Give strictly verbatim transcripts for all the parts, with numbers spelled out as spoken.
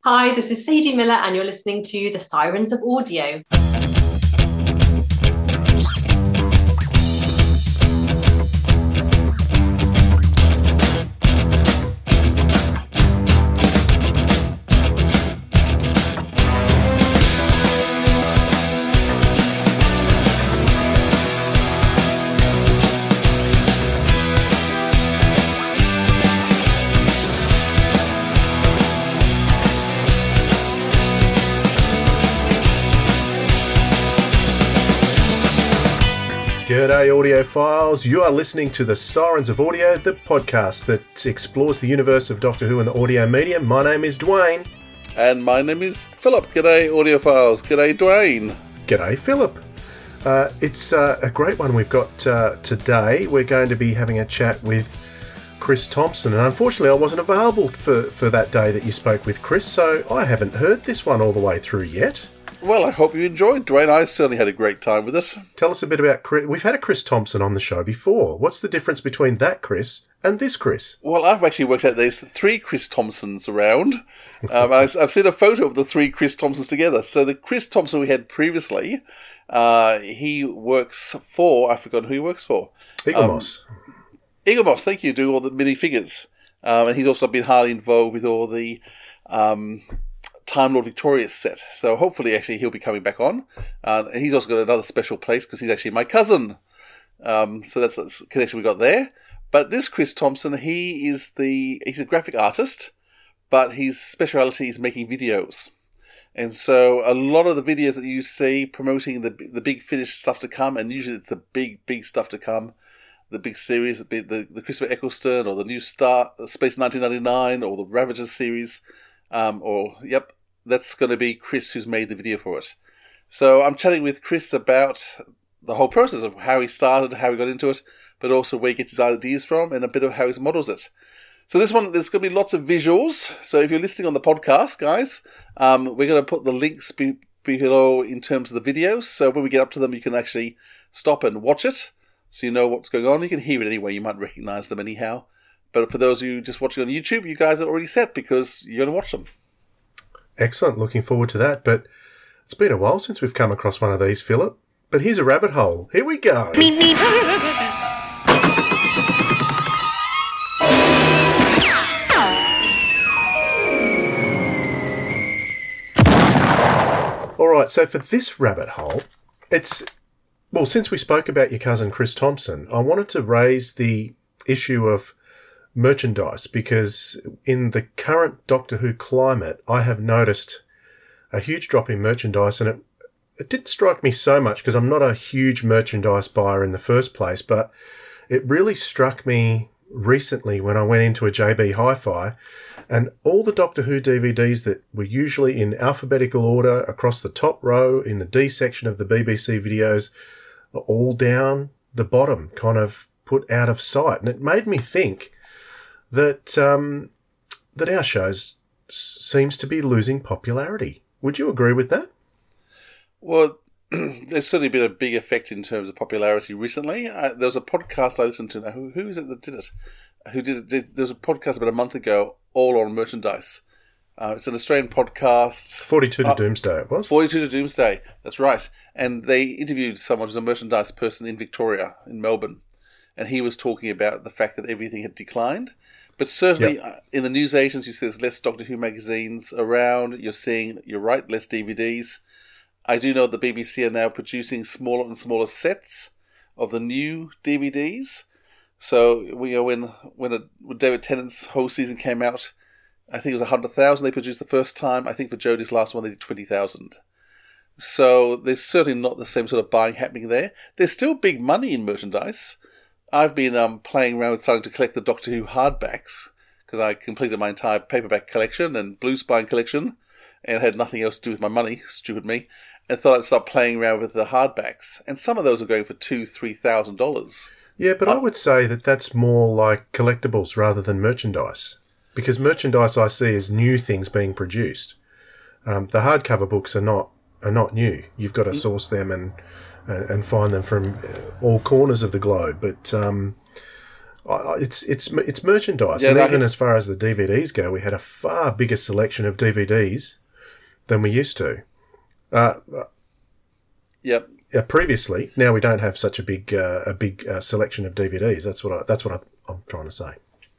Hi, this is Sadie Miller and you're listening to The Sirens of Audio. G'day audiophiles, you are listening to The Sirens of Audio, the podcast that explores the universe of Doctor Who and the audio medium. My name is Dwayne. And my name is Philip. G'day audiophiles, g'day Dwayne. G'day Philip. Uh, it's uh, a great one we've got uh, today. We're going to be having a chat with Chris Thompson, and unfortunately I wasn't available for, for that day that you spoke with Chris, so I haven't heard this one all the way through yet. Well, I hope you enjoyed, Dwayne. I certainly had a great time with it. Tell us a bit about Chris. We've had a Chris Thompson on the show before. What's the difference between that Chris and this Chris? Well, I've actually worked out there's three Chris Thompsons around. Um, and I've seen a photo of the three Chris Thompsons together. So the Chris Thompson we had previously, uh, he works for, I've forgotten who he works for. Eaglemoss. Um, Eaglemoss, thank you, do all the minifigures. Um, and he's also been highly involved with all the Um, Time Lord Victorious set. So hopefully actually he'll be coming back on. Uh, and he's also got another special place because he's actually my cousin. Um, so that's the connection we got there. But this Chris Thompson, he is the, he's a graphic artist, but his speciality is making videos. And so a lot of the videos that you see promoting the the big Finish stuff to come, and usually it's the big, big stuff to come, the big series, the, the, the Christopher Eccleston, or the new Star, Space nineteen ninety-nine, or the Ravagers series, um, or, yep, that's going to be Chris who's made the video for it. So I'm chatting with Chris about the whole process of how he started, how he got into it, but also where he gets his ideas from, and a bit of how he models it. So this one, there's going to be lots of visuals. So if you're listening on the podcast, guys, um, we're going to put the links be- below in terms of the videos. So when we get up to them, you can actually stop and watch it, so you know what's going on. You can hear it anyway. You might recognize them anyhow. But for those of you just watching on YouTube, you guys are already set because you're going to watch them. Excellent. Looking forward to that. But it's been a while since we've come across one of these, Philip. But here's a rabbit hole. Here we go. All right. So for this rabbit hole, it's, well, since we spoke about your cousin Chris Thompson, I wanted to raise the issue of merchandise, because in the current Doctor Who climate, I have noticed a huge drop in merchandise, and it, it didn't strike me so much because I'm not a huge merchandise buyer in the first place, but it really struck me recently when I went into a J B Hi-Fi, and all the Doctor Who D V Ds that were usually in alphabetical order across the top row in the D section of the B B C videos are all down the bottom, kind of put out of sight. And it made me think that um, that our show s- seems to be losing popularity. Would you agree with that? Well, there's certainly been a big effect in terms of popularity recently. Uh, there was a podcast I listened to. Now, who, who is it that did it? Who did it? Did, there was a podcast about a month ago, all on merchandise. Uh, it's an Australian podcast. forty-two to uh, Doomsday, it was. forty-two to Doomsday, that's right. And they interviewed someone who's a merchandise person in Victoria, in Melbourne. And he was talking about the fact that everything had declined. But certainly yep. In the news agents, you see there's less Doctor Who magazines around. You're seeing, you're right, less D V Ds. I do know the B B C are now producing smaller and smaller sets of the new D V Ds. So we, you know, when when, a, when David Tennant's whole season came out, I think it was one hundred thousand they produced the first time. I think for Jodie's last one they did twenty thousand. So there's certainly not the same sort of buying happening there. There's still big money in merchandise. I've been um, playing around with starting to collect the Doctor Who hardbacks because I completed my entire paperback collection and blue spine collection and had nothing else to do with my money, stupid me, and thought I'd start playing around with the hardbacks. And some of those are going for two, three thousand dollars. Yeah, but uh, I would say that that's more like collectibles rather than merchandise, because merchandise I see is new things being produced. Um, the hardcover books are not are not new. You've got to source them and and find them from all corners of the globe. But um, I, it's it's it's merchandise, Yeah, and no, even he- as far as the D V Ds go, we had a far bigger selection of D V Ds than we used to. Uh, Yep. uh, previously, now we don't have such a big uh, a big uh, selection of D V Ds. That's what I, that's what I, I'm trying to say.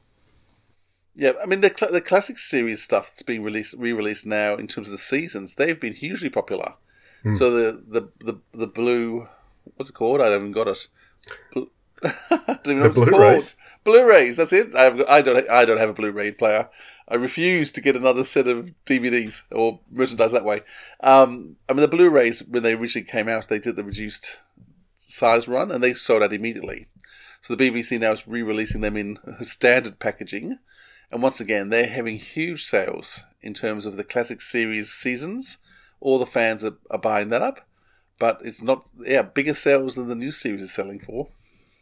Yeah, I mean the cl- the classic series stuff that's being released re-released now in terms of the seasons, they've been hugely popular. Hmm. So the, the the the blue, what's it called? I haven't got it. Blue, I don't even know The what it's Blu-rays? called. Blu-rays. That's it. I, have, I don't. I don't have a Blu-ray player. I refuse to get another set of D V Ds or merchandise that way. Um, I mean the Blu-rays when they originally came out, they did the reduced size run and they sold out immediately. So the B B C now is re-releasing them in standard packaging. And once again, they're having huge sales in terms of the classic series seasons. All the fans are, are buying that up. But it's not, yeah, bigger sales than the new series is selling for.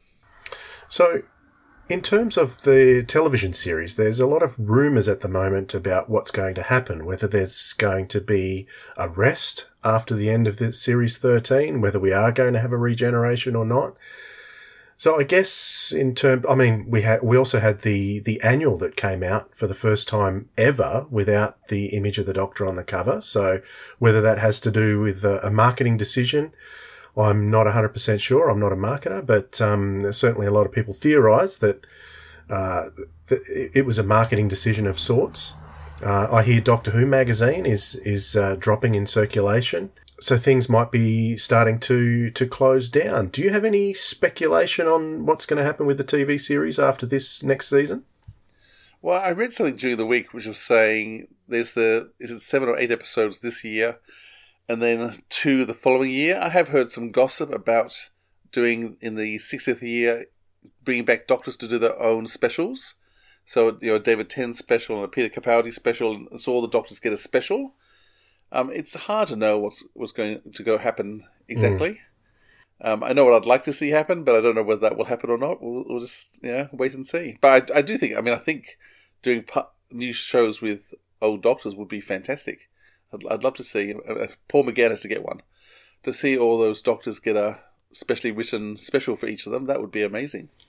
So, in terms of the television series, there's a lot of rumours at the moment about what's going to happen, whether there's going to be a rest after the end of the series thirteen, whether we are going to have a regeneration or not. So I guess in term, I mean, we had we also had the the annual that came out for the first time ever without the image of the Doctor on the cover. So whether that has to do with a, a marketing decision, I'm not one hundred percent sure. I'm not a marketer, but um, certainly a lot of people theorise that uh, th- it was a marketing decision of sorts. Uh, I hear Doctor Who magazine is is uh, dropping in circulation. So things might be starting to, to close down. Do you have any speculation on what's going to happen with the T V series after this next season? Well, I read something during the week which was saying there's the, is it seven or eight episodes this year and then two the following year. I have heard some gossip about doing in the sixtieth year, bringing back Doctors to do their own specials. So, you know, a David Tennant special and a Peter Capaldi special, and so all the Doctors get a special. Um, it's hard to know what's what's going to go happen exactly. Mm. Um, I know what I'd like to see happen, but I don't know whether that will happen or not. We'll, we'll just yeah wait and see. But I, I do think, I mean, I think doing pu- new shows with old Doctors would be fantastic. I'd, I'd love to see uh, Paul McGann has to get one to see all those Doctors get a specially written special for each of them. That would be amazing.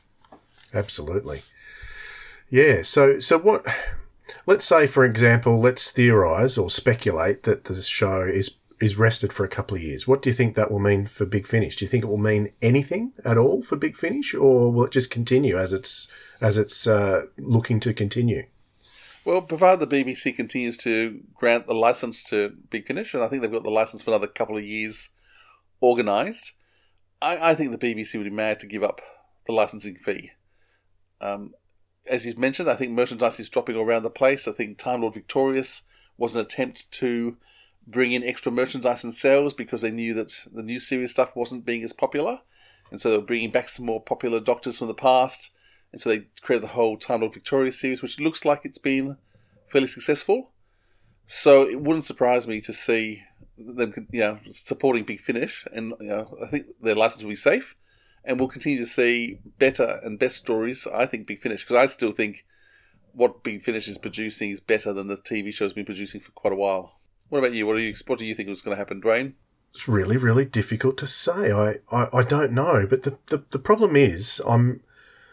Absolutely. Yeah. So so what? Let's say, for example, let's theorise or speculate that the show is is rested for a couple of years. What do you think that will mean for Big Finish? Do you think it will mean anything at all for Big Finish, or will it just continue as it's as it's uh, looking to continue? Well, provided the B B C continues to grant the licence to Big Finish, and I think they've got the licence for another couple of years organised, I, I think the B B C would be mad to give up the licensing fee. Um, As you've mentioned, I think merchandise is dropping all around the place. I think Time Lord Victorious was an attempt to bring in extra merchandise and sales because they knew that the new series stuff wasn't being as popular. And so they were bringing back some more popular Doctors from the past. And so they created the whole Time Lord Victorious series, which looks like it's been fairly successful. So it wouldn't surprise me to see them, you know, supporting Big Finish. And you know, I think their license will be safe. And we'll continue to see better and best stories, I think, Big Finish. Because I still think what Big Finish is producing is better than the T V show's been producing for quite a while. What about you? What do you what do you think was going to happen, Dwayne? It's really, really difficult to say. I, I, I don't know. But the, the, the problem is I'm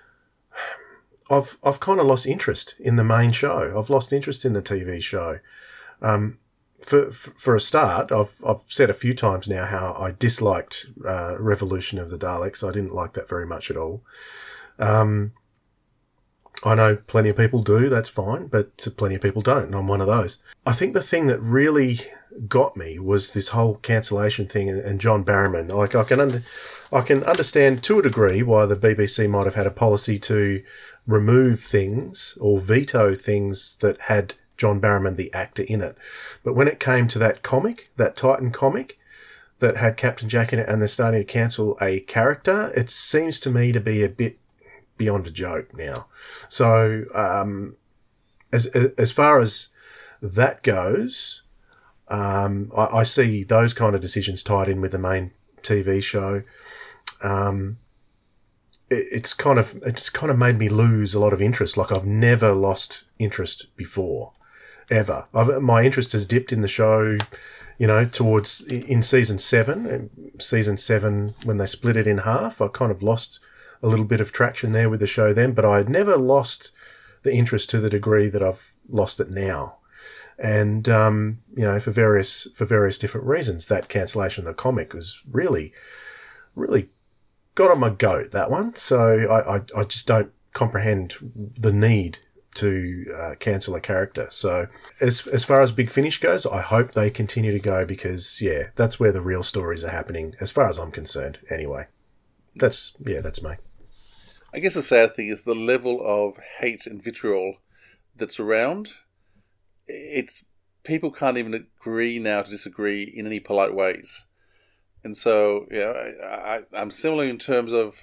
I've I've kind of lost interest in the main show. I've lost interest in the T V show. Um For, for for a start, I've I've said a few times now how I disliked uh, Revolution of the Daleks. I didn't like that very much at all. Um, I know plenty of people do. That's fine, but plenty of people don't, and I'm one of those. I think the thing that really got me was this whole cancellation thing and, and John Barrowman. Like I can under, I can understand to a degree why the B B C might have had a policy to remove things or veto things that had John Barrowman, the actor, in it. But when it came to that comic, that Titan comic that had Captain Jack in it, and they're starting to cancel a character, it seems to me to be a bit beyond a joke now. So um, as as far as that goes, um, I, I see those kind of decisions tied in with the main T V show. Um, it, it's kind of it's kind of made me lose a lot of interest. Like I've never lost interest before. Ever. I've, my interest has dipped in the show, you know, towards in season seven. Season seven, when they split it in half, I kind of lost a little bit of traction there with the show then, but I had never lost the interest to the degree that I've lost it now. And, um, you know, for various, for various different reasons, that cancellation of the comic was really, really got on my goat, that one. So I, I, I just don't comprehend the need to uh, cancel a character. So as as far as Big Finish goes, I hope they continue to go because, yeah, that's where the real stories are happening, as far as I'm concerned, anyway. That's, yeah, that's me. I guess the sad thing is the level of hate and vitriol that's around. It's people can't even agree now to disagree in any polite ways. And so, yeah, I, I, I'm similar in terms of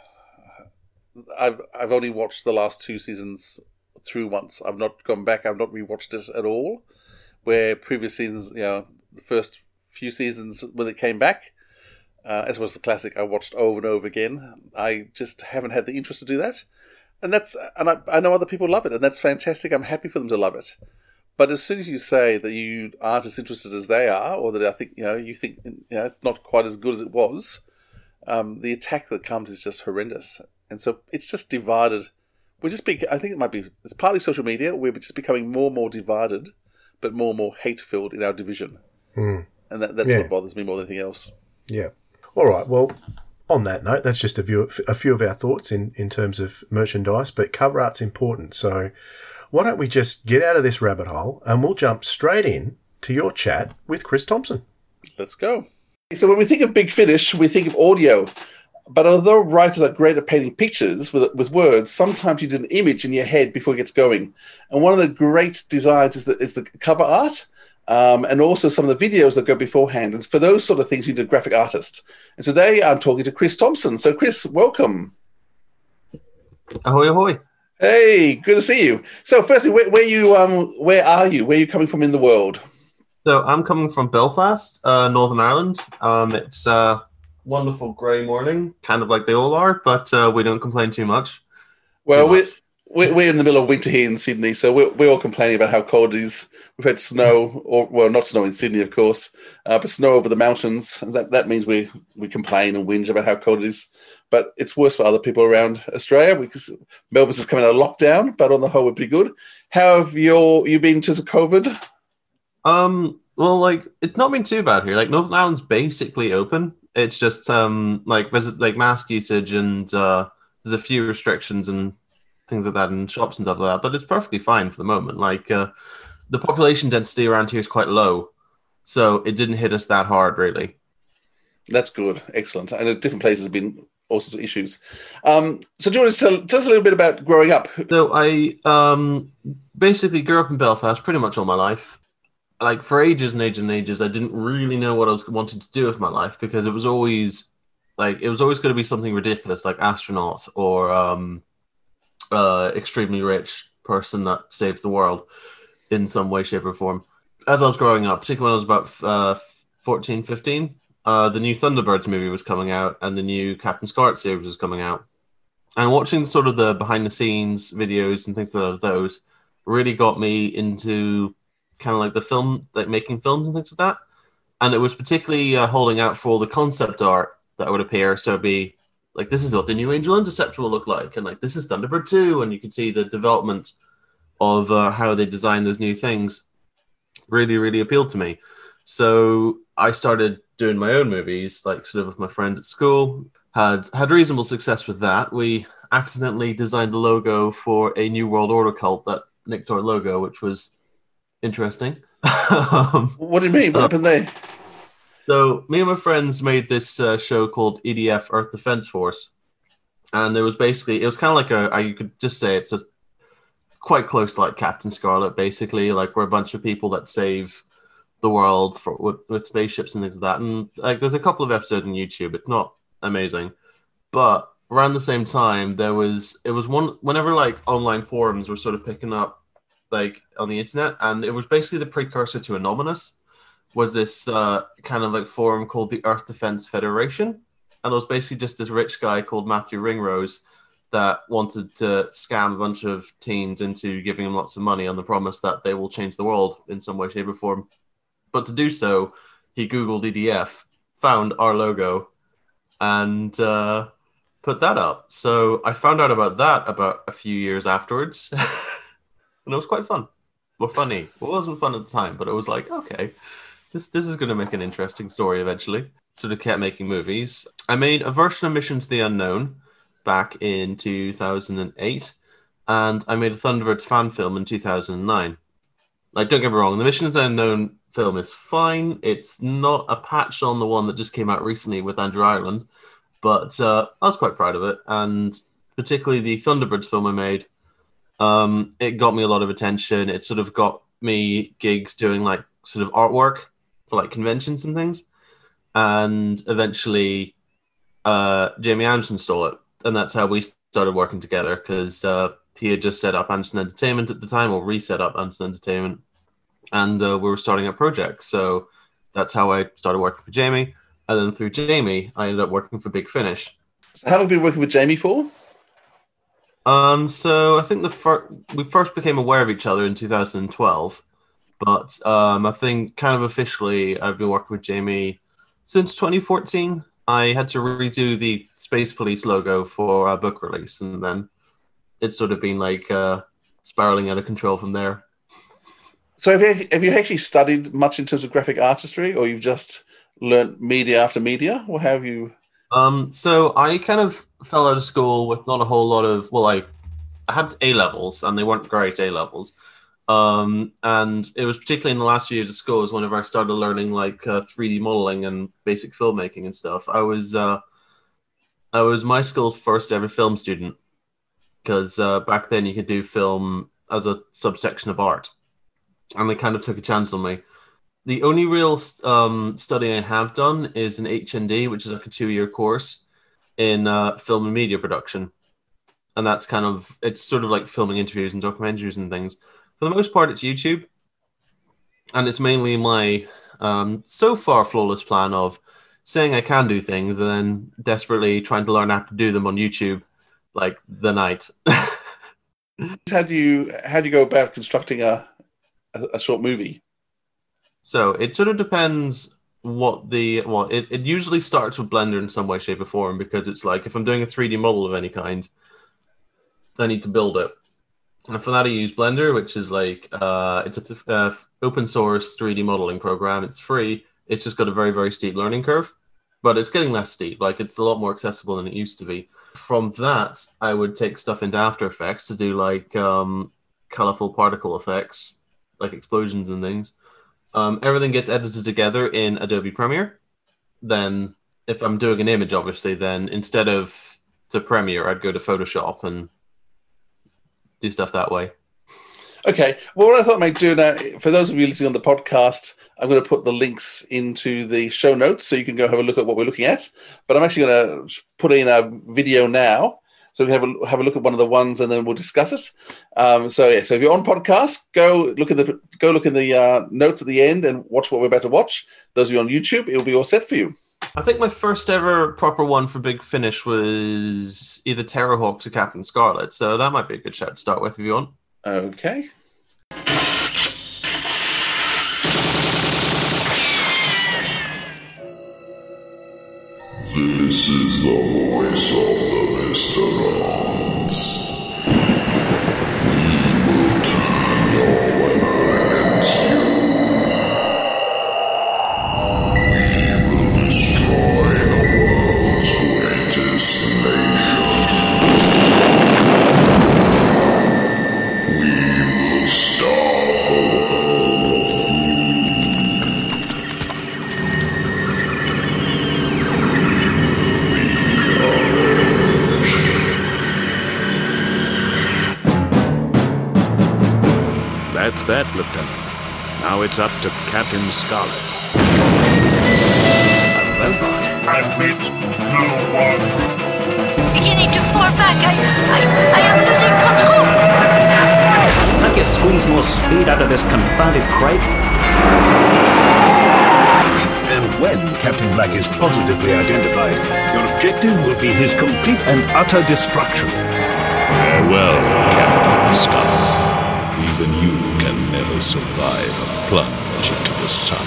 I've I've only watched the last two seasons through once. I've not gone back. I've not rewatched it at all. Where previous seasons, you know, the first few seasons when it came back, uh, as was the classic, I watched over and over again. I just haven't had the interest to do that, and that's and I, I know other people love it, and that's fantastic. I'm happy for them to love it. But as soon as you say that you aren't as interested as they are, or that I think you know you think you know it's not quite as good as it was, um, the attack that comes is just horrendous, and so it's just divided. We're just be, I think it might be it's partly social media. We're just becoming more and more divided, but more and more hate filled in our division, mm. and that, that's yeah. what bothers me more than anything else. Yeah. All right. Well, on that note, that's just a, view, a few of our thoughts in, in terms of merchandise, but cover art's important. So why don't we just get out of this rabbit hole and we'll jump straight in to your chat with Chris Thompson. Let's go. So when we think of Big Finish, we think of audio. But although writers are great at painting pictures with with words, sometimes you need an image in your head before it gets going. And one of the great designs is the, is the cover art, um, and also some of the videos that go beforehand. And for those sort of things, you need a graphic artist. And today I'm talking to Chris Thompson. So Chris, welcome. Ahoy, ahoy. Hey, good to see you. So firstly, where, where you um where are you? Where are you coming from in the world? So I'm coming from Belfast, uh, Northern Ireland. Um, it's a wonderful grey morning, kind of like they all are, but uh, we don't complain too much. Well, too we're, much. we're we're in the middle of winter here in Sydney, so we're we're all complaining about how cold it is. We've had snow, or well, not snow in Sydney, of course, uh, but snow over the mountains. That that means we we complain and whinge about how cold it is. But it's worse for other people around Australia because Melbourne's just coming out of lockdown. But on the whole, we're pretty good. How have your you been in terms of COVID? Um, well, like it's not been too bad here. Like Northern Ireland's basically open. It's just um like visit like mask usage and uh, there's a few restrictions and things like that in shops and stuff like that. But it's perfectly fine for the moment. Like uh, the population density around here is quite low, so it didn't hit us that hard really. That's good, excellent. And at different places have been all sorts of issues. Um, so do you want to tell, tell us a little bit about growing up? So I um basically grew up in Belfast pretty much all my life. Like for ages and ages and ages, I didn't really know what I was wanting to do with my life because it was always like it was always going to be something ridiculous, like astronaut or um, uh, extremely rich person that saves the world in some way, shape, or form. As I was growing up, particularly when I was about uh, fourteen, fifteen, uh, the new Thunderbirds movie was coming out, and the new Captain Scarlet series was coming out. And watching sort of the behind the scenes videos and things like those really got me into kind of like the film, like making films and things like that. And it was particularly uh, holding out for all the concept art that would appear. So it'd be like, this is what the new Angel Interceptor will look like. And like, this is Thunderbird two. And you can see the development of uh, how they design those new things really, really appealed to me. So I started doing my own movies, like sort of with my friend at school, had, had reasonable success with that. We accidentally designed the logo for a New World Order cult that nicked our logo, which was interesting. um, What do you mean? What uh, happened there? So me and my friends made this uh, show called E D F, Earth Defense Force. And it was basically, it was kind of like a, you could just say it's just quite close to like Captain Scarlet, basically. Like we're a bunch of people that save the world for, with, with spaceships and things like that. And like there's a couple of episodes on YouTube. It's not amazing. But around the same time, there was, it was one, whenever like online forums were sort of picking up like on the internet, and it was basically the precursor to Anonymous, was this uh, kind of like forum called the Earth Defense Federation. And it was basically just this rich guy called Matthew Ringrose that wanted to scam a bunch of teens into giving him lots of money on the promise that they will change the world in some way, shape, or form. But to do so, he Googled E D F, found our logo, and uh, put that up. So I found out about that about a few years afterwards. And it was quite fun. Well, funny. It wasn't fun at the time, but it was like, okay, this this is going to make an interesting story eventually. Sort of kept making movies. I made a version of Mission to the Unknown back in two thousand eight, and I made a Thunderbirds fan film in two thousand nine. Like, don't get me wrong, the Mission to the Unknown film is fine. It's not a patch on the one that just came out recently with Andrew Ireland, but uh, I was quite proud of it, and particularly the Thunderbirds film I made, um, it got me a lot of attention. It sort of got me gigs doing like sort of artwork for like conventions and things. And eventually, uh, Jamie Anderson stole it, and that's how we started working together. Because uh, he had just set up Anderson Entertainment at the time, or reset up Anderson Entertainment, and uh, we were starting a project. So that's how I started working for Jamie, and then through Jamie, I ended up working for Big Finish. So how long have you been working with Jamie for? Um, so I think the fir- we first became aware of each other in two thousand twelve, but um, I think kind of officially I've been working with Jamie since twenty fourteen. I had to redo the Space Police logo for a book release, and then it's sort of been like uh, spiraling out of control from there. So have you, have you actually studied much in terms of graphic artistry, or you've just learnt media after media, or have you? Um, so I kind of fell out of school with not a whole lot of, well, I, I had A-levels, and they weren't great A-levels. Um, and it was particularly in the last few years of school is whenever I started learning like uh, three D modeling and basic filmmaking and stuff. I was uh, I was my school's first ever film student, because uh, back then you could do film as a subsection of art, and they kind of took a chance on me. The only real um, study I have done is an H N D, which is like a two-year course in uh, film and media production, and that's kind of it's sort of like filming interviews and documentaries and things. For the most part, it's YouTube, and it's mainly my um, so far flawless plan of saying I can do things and then desperately trying to learn how to do them on YouTube, like the night. How do you how do you go about constructing a a, a short movie? So it sort of depends what the well. It, it usually starts with Blender in some way, shape, or form, because it's like if I'm doing a three D model of any kind, I need to build it. And for that, I use Blender, which is like uh, it's an uh, open source three D modeling program. It's free. It's just got a very, very steep learning curve, but it's getting less steep. Like it's a lot more accessible than it used to be. From that, I would take stuff into After Effects to do like um, colorful particle effects, like explosions and things. Um, everything gets edited together in Adobe Premiere. Then, if I'm doing an image, obviously, then instead of to Premiere, I'd go to Photoshop and do stuff that way. Okay. Well, what I thought I might do now, for those of you listening on the podcast, I'm going to put the links into the show notes so you can go have a look at what we're looking at. But I'm actually going to put in a video now so we can have a, have a look at one of the ones and then we'll discuss it. Um, so, yeah, so if you're on podcast, go look at the go look at the uh, notes at the end and watch what we're about to watch. Those of you on YouTube, it'll be all set for you. I think my first ever proper one for Big Finish was either Terrorhawks or Captain Scarlet, so that might be a good shout to start with if you want. Okay. This is the voice of the Mysterons. We will turn your weather against you. Destroy the world's greatest nation. We will starve the world of food. We avenge. That's that, Lieutenant. Now it's up to Captain Scarlet. I meet no one. Beginning to fall back. I, I, I am losing control. Can't you squeeze more speed out of this confounded crate? If and when Captain Black is positively identified, your objective will be his complete and utter destruction. Farewell, Captain Scarlet. Even you can never survive a plunge into the sun.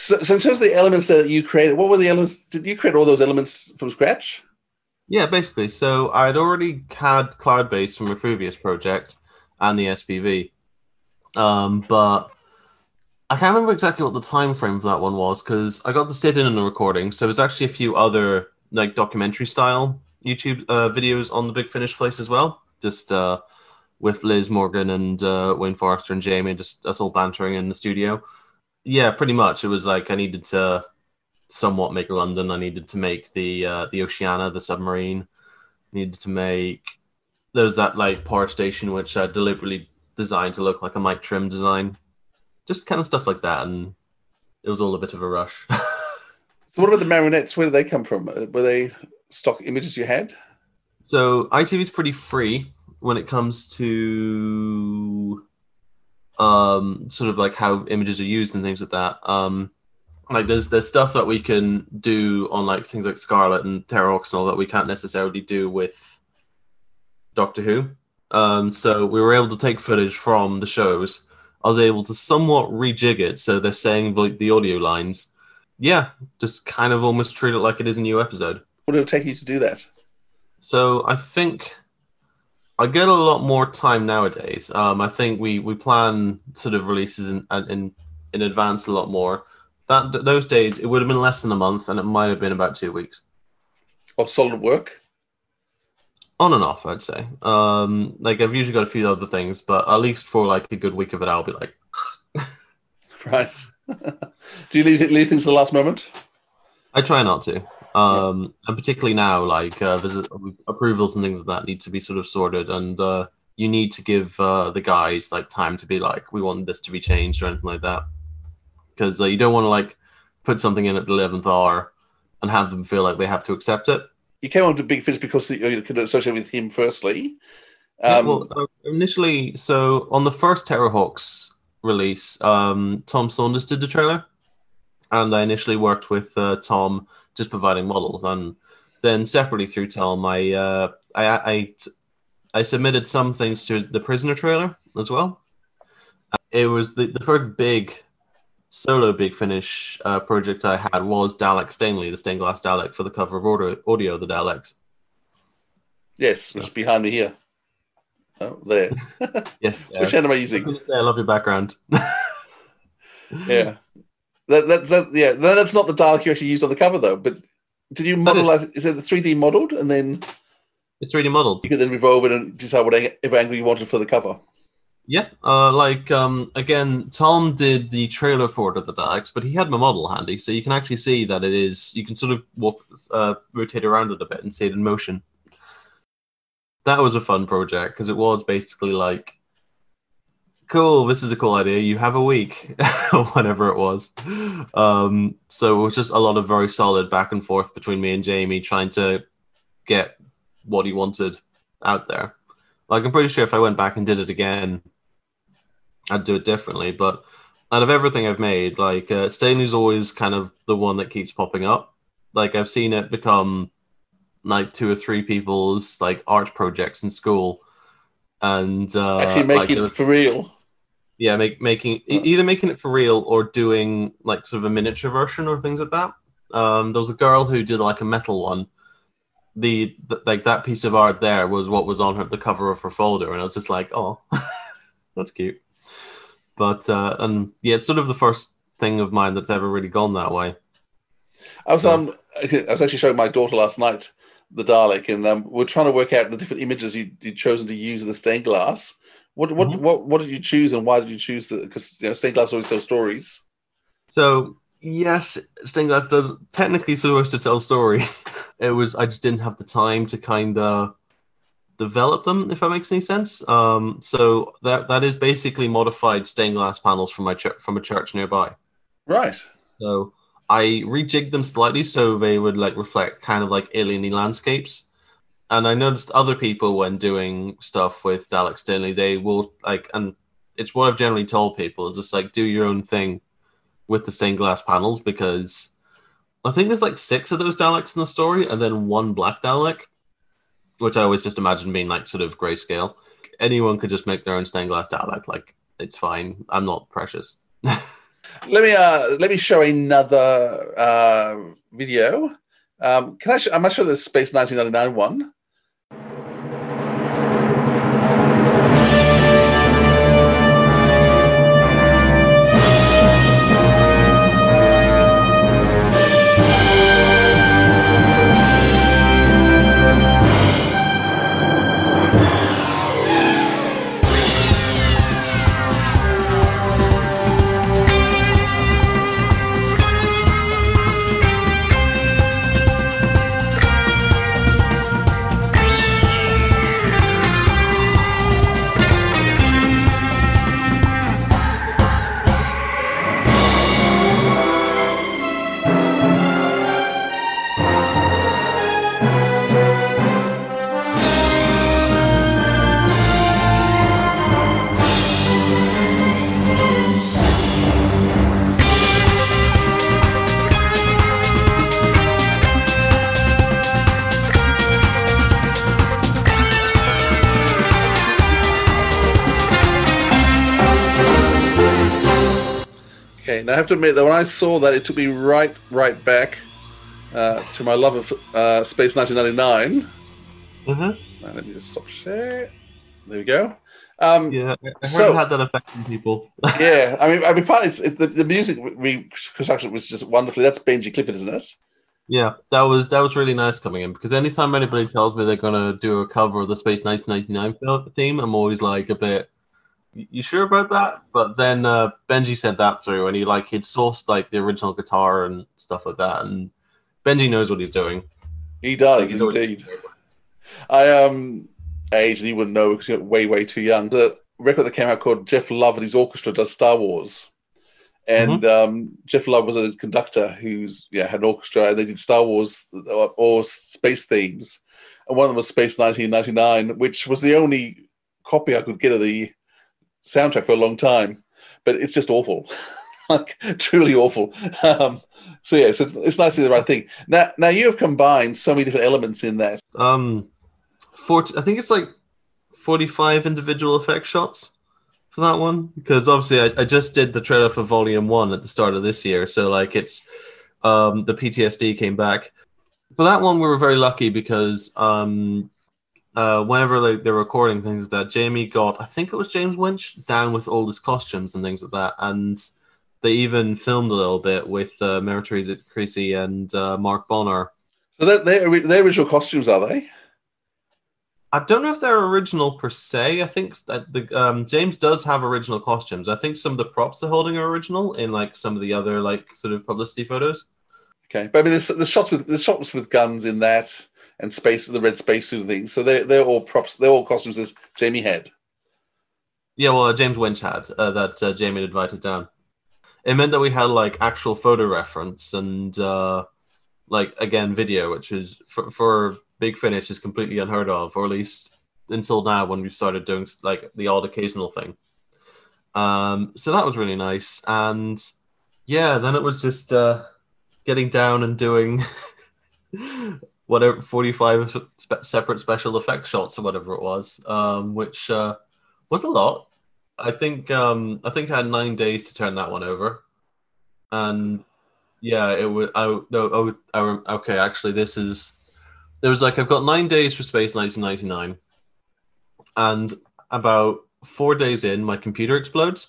So, so in terms of the elements that you created, what were the elements? Did you create all those elements from scratch? Yeah, basically. So I'd already had Cloudbase from a previous project and the S P V, um, but I can't remember exactly what the time frame for that one was because I got to sit in on the recording. So there's actually a few other like documentary style YouTube uh, videos on the Big Finish place as well, just uh, with Liz Morgan and uh, Wayne Forrester and Jamie, just us all bantering in the studio. Yeah, pretty much. It was like I needed to somewhat make London. I needed to make the uh, the Oceana, the submarine. Needed to make there was that like power station which I deliberately designed to look like a Mike Trim design. Just kind of stuff like that, and it was all a bit of a rush. So what about the marionettes? Where did they come from? Were they stock images you had? So I T V is pretty free when it comes to um, sort of like how images are used and things like that. Um, like there's there's stuff that we can do on like things like Scarlet and Terra Ox and all that we can't necessarily do with Doctor Who. Um, so we were able to take footage from the shows. I was able to somewhat rejig it so they're saying like the audio lines. Yeah, just kind of almost treat it like it is a new episode. What did it take you to do that? So I think I get a lot more time nowadays. Um, I think we, we plan sort of releases in, in in advance a lot more. That those days it would have been less than a month, and it might have been about two weeks of solid work. On and off, I'd say. Um, like I've usually got a few other things, but at least for like a good week of it, I'll be like, right. Do you leave leave things to the last moment? I try not to. Um, yeah. And particularly now, like uh, visit approvals and things like that need to be sort of sorted, and uh, you need to give uh, the guys like time to be like, we want this to be changed or anything like that, because uh, you don't want to like put something in at the eleventh hour and have them feel like they have to accept it. You came on to Big Finish because you could associate with him firstly. Um, yeah, well, uh, initially, so on the first Terrahawks release, um, Tom Saunders did the trailer, and I initially worked with uh, Tom just providing models, and then separately through Tom, I, uh, I I I submitted some things to the Prisoner trailer as well. It was the, the first big solo Big Finish uh, project I had was Dalek Stanley, the stained glass Dalek for the cover of audio, audio of the Daleks. Yes, which is behind me here. Oh, there. Yes. Which hand am I using? I, say I love your background. Yeah. That, that, that, yeah, no, that's not the Dalek you actually used on the cover, though. But did you model is. Like, is it three D modeled? And then it's three D modeled. You could then revolve it and decide whatever angle you wanted for the cover. Yeah, uh, like, um, again, Tom did the trailer for it of the Daleks, but he had my model handy, so you can actually see that it is, you can sort of walk, uh, rotate around it a bit and see it in motion. That was a fun project, because it was basically like, cool, this is a cool idea, you have a week, or whatever it was. Um, so it was just a lot of very solid back and forth between me and Jamie, trying to get what he wanted out there. Like, I'm pretty sure if I went back and did it again, I'd do it differently, but out of everything I've made, like, uh, Stanley's always kind of the one that keeps popping up. Like, I've seen it become, like, two or three people's, like, art projects in school. And, uh... Actually making like, it for real. Yeah, make, making... Oh. Either making it for real or doing, like, sort of a miniature version or things like that. Um, there was a girl who did, like, a metal one. The, the like, that piece of art there was what was on her, the cover of her folder, and I was just like, oh, that's cute. But, uh, and yeah, it's sort of the first thing of mine that's ever really gone that way. I was so. um, I was actually showing my daughter last night the Dalek, and um, we're trying to work out the different images you, you'd chosen to use in the stained glass. What what mm-hmm. what what did you choose, and why did you choose the? Because you know, stained glass always tells stories. So yes, stained glass does technically supposed to tell stories. It was I just didn't have the time to kind of develop them, if that makes any sense. Um, so that that is basically modified stained glass panels from my ch- from a church nearby. Right. So I rejigged them slightly so they would like reflect kind of like alien-y landscapes. And I noticed other people when doing stuff with Dalek Stanley, they will like, and it's what I've generally told people is just like do your own thing with the stained glass panels, because I think there's like six of those Daleks in the story and then one black Dalek, which I always just imagine being like sort of grayscale. Anyone could just make their own stained glass Dalek. Like, it's fine. I'm not precious. Let me uh, let me show another uh, video. Um, can I? Sh- I must show the Space nineteen ninety-nine one. Okay, now I have to admit that when I saw that, it took me right, right back uh, to my love of uh, Space nineteen ninety-nine. Mm-hmm. Now, let me just stop share. There we go. Um, yeah, I heard so, it had that effect on people. yeah, I mean, I mean, part it's, it's the, the music reconstruction was just wonderfully. That's Benji Clifford, isn't it? Yeah, that was that was really nice coming in, because anytime anybody tells me they're gonna do a cover of the Space nineteen ninety-nine theme, I'm always like a bit. You sure about that? But then uh, Benji said that through, and he like he'd sourced like the original guitar and stuff like that. And Benji knows what he's doing. He does like, indeed. I um age, and he wouldn't know because you're way way too young. The record that came out called Jeff Love and his orchestra does Star Wars, and mm-hmm. um, Jeff Love was a conductor who's yeah had an orchestra, and they did Star Wars or, or space themes, and one of them was Space nineteen ninety-nine, which was the only copy I could get of the soundtrack for a long time, but it's just awful, like truly awful. Um, so yeah, so it's, it's nice to see the right thing. Now, now you have combined so many different elements in that. Um, forty, I think it's like forty-five individual effect shots for that one, because obviously I, I just did the trailer for Volume One at the start of this year, so like it's um the P T S D came back. For that one, we were very lucky because um. Uh, whenever like they're recording things, that Jamie got, I think it was James Winch, down with all his costumes and things like that, and they even filmed a little bit with uh, Mary Teresa Creasy and uh, Mark Bonnar. So they're, they're, they're original costumes, are they? I don't know if they're original per se. I think that the um, James does have original costumes. I think some of the props they're holding are original in like some of the other like sort of publicity photos. Okay, but I mean, there's, there's shots with there's shots with guns in that. And space, the red spacesuit and things. So they're, they're all props, they're all costumes that Jamie had. Yeah, well, uh, James Winch had uh, that uh, Jamie had invited down. It meant that we had like actual photo reference and uh, like, again, video, which is for, for Big Finish is completely unheard of, or at least until now when we started doing like the odd occasional thing. Um, so that was really nice. And yeah, then it was just uh, getting down and doing... whatever forty-five spe- separate special effects shots or whatever it was, um, which uh, was a lot. I think um, I think I had nine days to turn that one over, and yeah, it would. I no, I, I, okay. Actually, this is there was like I've got nine days for Space nineteen ninety-nine, and about four days in, my computer explodes.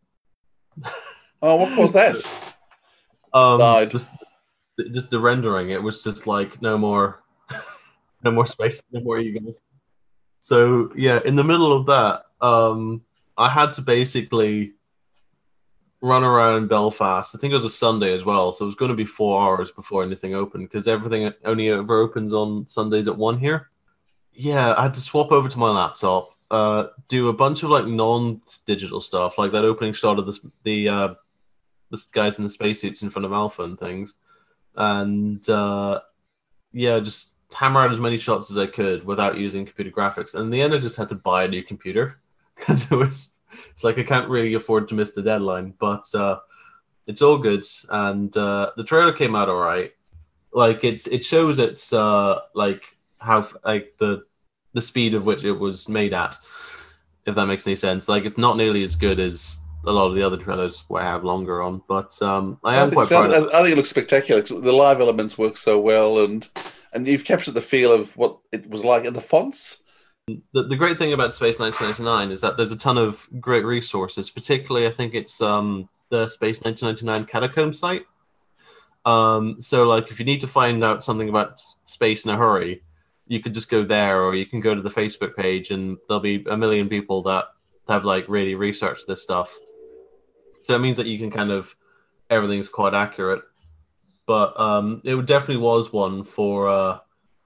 Oh, what was that? um, Died. Just, Just the rendering, it was just like no more, no more space, no more egos. So yeah, in the middle of that, um, I had to basically run around Belfast. I think it was a Sunday as well, so it was going to be four hours before anything opened because everything only ever opens on Sundays at one here. Yeah, I had to swap over to my laptop, uh, do a bunch of like non-digital stuff, like that opening shot of this, the uh, the guys in the spacesuits in front of Alpha and things. And uh, yeah, just hammer out as many shots as I could without using computer graphics. And in the end, I just had to buy a new computer because it was it's like I can't really afford to miss the deadline. But uh, it's all good, and uh, the trailer came out all right. Like it's it shows it's uh, like how like the the speed of which it was made at, if that makes any sense. Like it's not nearly as good as a lot of the other trailers where I have longer on. But um, I I am think, quite so. proud of I, I think it looks spectacular. The live elements work so well, and and you've captured the feel of what it was like in the fonts. The, the great thing about Space nineteen ninety-nine is that there's a ton of great resources, particularly I think it's um, the Space nineteen ninety-nine Catacomb site. Um, so like if you need to find out something about space in a hurry, you could just go there, or you can go to the Facebook page and there'll be a million people that have like really researched this stuff. So it means that you can kind of, everything's quite accurate. But um, it definitely was one for uh,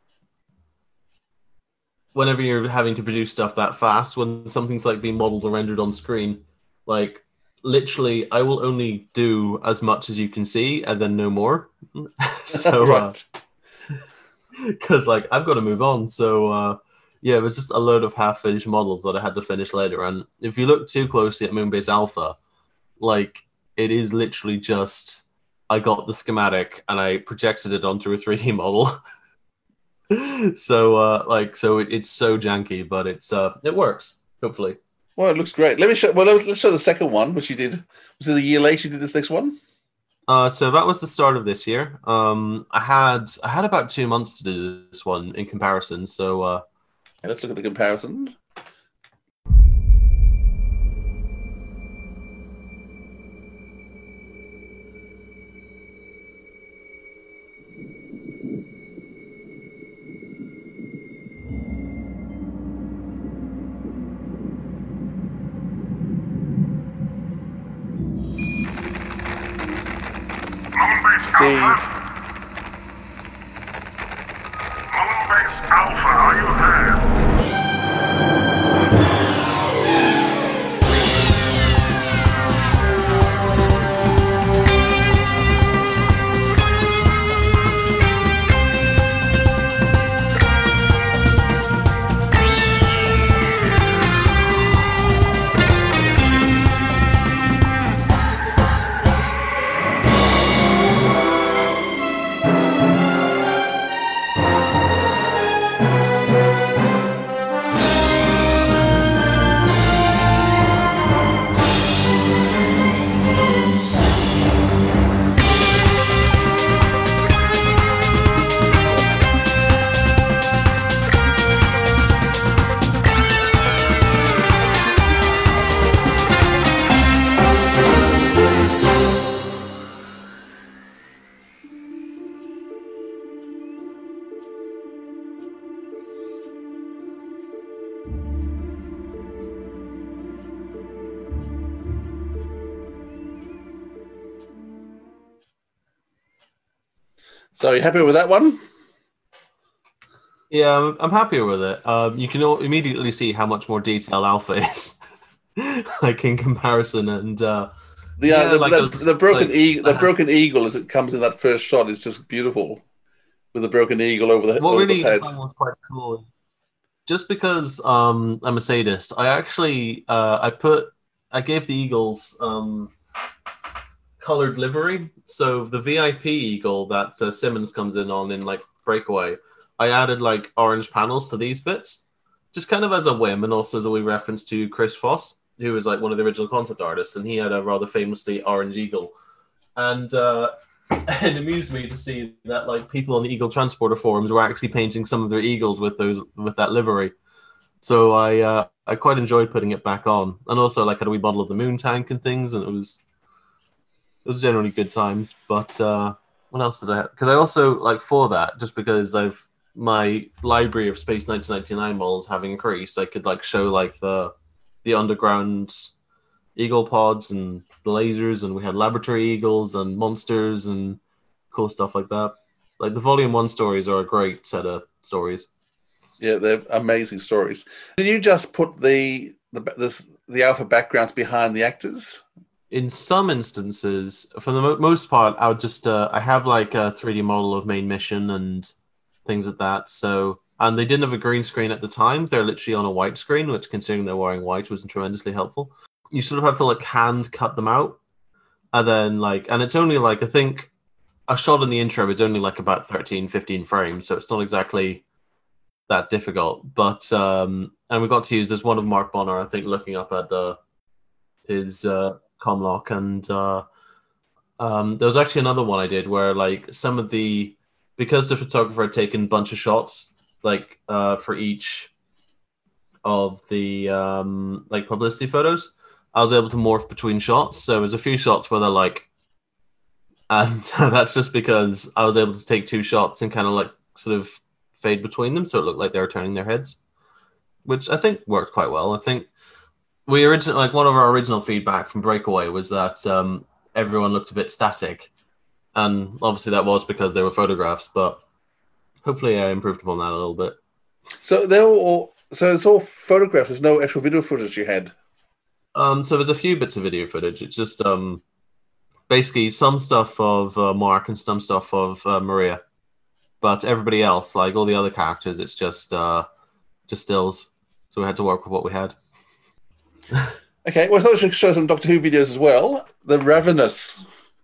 whenever you're having to produce stuff that fast, when something's like being modeled or rendered on screen, like literally I will only do as much as you can see and then no more. So right. Because uh, like I've got to move on. So uh, yeah, it was just a load of half-finished models that I had to finish later. And if you look too closely at Moonbase Alpha, like it is literally just I got the schematic and I projected it onto a three D model. so uh, like so it, it's so janky, but it's uh, it works hopefully. Well, it looks great. Let me show. Well, let's show the second one, which you did. Was it a year later? You did this next one. Uh, so that was the start of this year. Um, I had I had about two months to do this one in comparison. So uh, okay, let's look at the comparison. Steve. Moonbase Alpha, are you there? So, are you happy with that one? Yeah, I'm, I'm happier with it. Um, you can all immediately see how much more detailed Alpha is, like in comparison. And uh, the, uh, yeah, the, like the, was, the broken like, eagle, the uh, broken eagle, as it comes in that first shot, is just beautiful. With the broken eagle over the what over really the head. was quite cool. Just because um, I'm a sadist, I actually uh, I put I gave the eagles um, colored livery. So the V I P eagle that uh, Simmons comes in on in like Breakaway, I added like orange panels to these bits, just kind of as a whim, and also as a wee reference to Chris Foss, who was like one of the original concept artists, and he had a rather famously orange eagle, and uh, it amused me to see that like people on the Eagle Transporter forums were actually painting some of their eagles with those with that livery. So I uh, I quite enjoyed putting it back on, and also like had a wee bottle of the moon tank and things, and it was it was generally good times. But uh, what else did I have? Because I also like for that, just because I've my library of Space nineteen ninety-nine models having increased, I could like show like the the underground eagle pods and the lasers, and we had laboratory eagles and monsters and cool stuff like that. Like the volume one stories are a great set of stories. Yeah, they're amazing stories. Did you just put the the the, the alpha backgrounds behind the actors? In some instances, for the mo- most part, I would just uh, I have like a three D model of main mission and things like that. So, and they didn't have a green screen at the time. They're literally on a white screen, which, considering they're wearing white, was tremendously helpful. You sort of have to like hand cut them out, and then like, and it's only like I think a shot in the intro is only like about thirteen, fifteen frames, so it's not exactly that difficult. But um, and we got to use this one of Mark Bonner, I think, looking up at the his uh, comlock, and uh, um, there was actually another one I did where like some of the because the photographer had taken a bunch of shots like uh, for each of the um, like publicity photos, I was able to morph between shots. So there's a few shots where they're like, and that's just because I was able to take two shots and kind of like sort of fade between them, so it looked like they were turning their heads, which I think worked quite well. I think we originally, like one of our original feedback from Breakaway was that um, everyone looked a bit static, and obviously that was because they were photographs. But hopefully, I improved upon that a little bit. So they're all so it's all photographs. There's no actual video footage you had. Um, so there's a few bits of video footage. It's just um, basically some stuff of uh, Mark and some stuff of uh, Maria, but everybody else, like all the other characters, it's just uh, just stills. So we had to work with what we had. Okay, well, I thought we should show some Doctor Who videos as well. The Ravenous.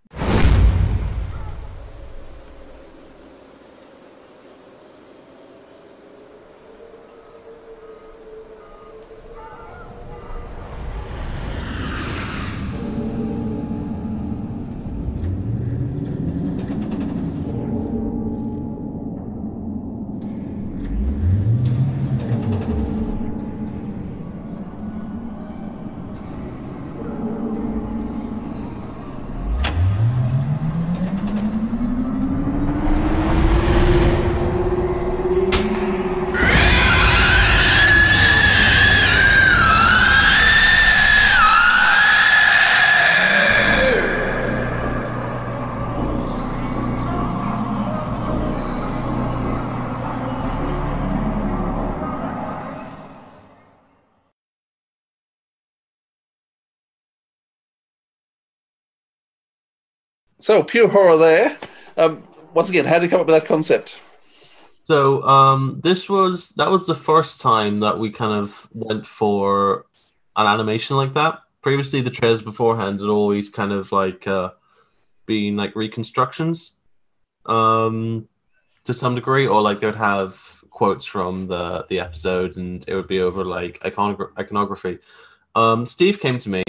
So, pure horror there. Um, once again, how did you come up with that concept? So um, this was that was the first time that we kind of went for an animation like that. Previously, the trailers beforehand had always kind of like uh, been like reconstructions um, to some degree, or like they would have quotes from the the episode, and it would be over like iconogra- iconography. Um, Steve came to me.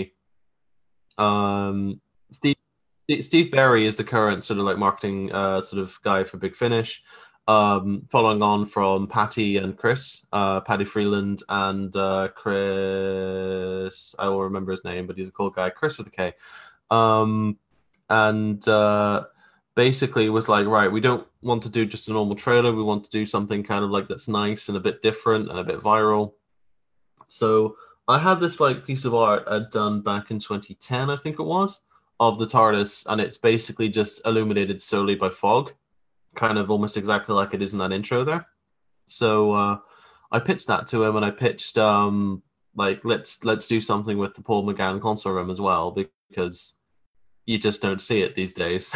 Um, Steve. Steve Berry is the current sort of like marketing uh, sort of guy for Big Finish, um, following on from Patty and Chris, uh, Patty Freeland and uh, Chris, I don't remember his name, but he's a cool guy, Chris with a K. Um, and uh, basically was like, right, we don't want to do just a normal trailer. We want to do something kind of like that's nice and a bit different and a bit viral. So I had this like piece of art I'd done back in twenty ten, I think it was, of the TARDIS, and it's basically just illuminated solely by fog, kind of almost exactly like it is in that intro there. So uh, I pitched that to him, and I pitched um, like let's let's do something with the Paul McGann console room as well, because you just don't see it these days.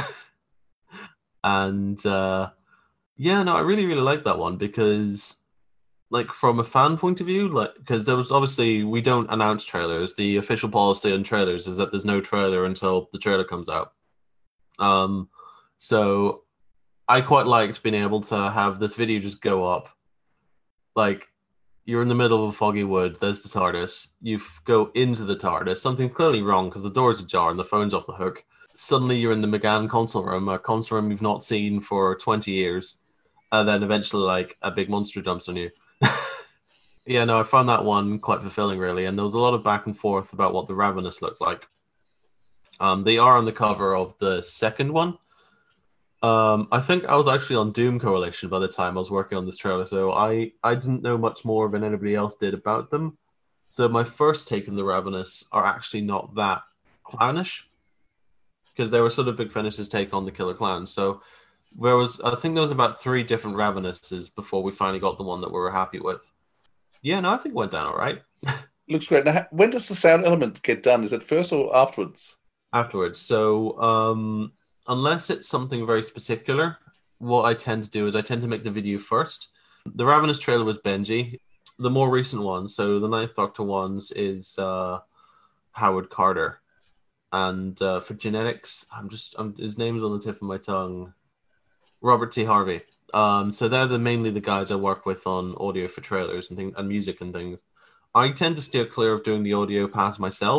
and uh, yeah, no, I really really like that one because, like, from a fan point of view, like, because there was obviously we don't announce trailers. The official policy on trailers is that there's no trailer until the trailer comes out. Um, so I quite liked being able to have this video just go up. Like, you're in the middle of a foggy wood. There's the TARDIS. You f- go into the TARDIS. Something's clearly wrong because the door's ajar and the phone's off the hook. Suddenly, you're in the McGann console room, a console room you've not seen for twenty years, and then eventually, like, a big monster jumps on you. Yeah, no, I found that one quite fulfilling, really, and there was a lot of back and forth about what the Ravenous looked like. Um, they are on the cover of the second one. Um, I think I was actually on Doom Coalition by the time I was working on this trailer, so I, I didn't know much more than anybody else did about them. So my first take on the Ravenous are actually not that clownish, because they were sort of Big Finish's take on the Killer Clowns. So there was, I think there was about three different Ravenouses before we finally got the one that we were happy with. Yeah, no, I think it went down all right. Looks great. Now, when does the sound element get done? Is it first or afterwards? Afterwards. So um, unless it's something very particular, what I tend to do is I tend to make the video first. The Ravenous trailer was Benji. The more recent ones, so the Ninth Doctor ones, is uh, Howard Carter. And uh, for genetics, I'm just I'm, his name's on the tip of my tongue. Robert T. Harvey. Um, so they're the mainly the guys I work with on audio for trailers and things and music and things. I tend to steer clear of doing the audio pass myself,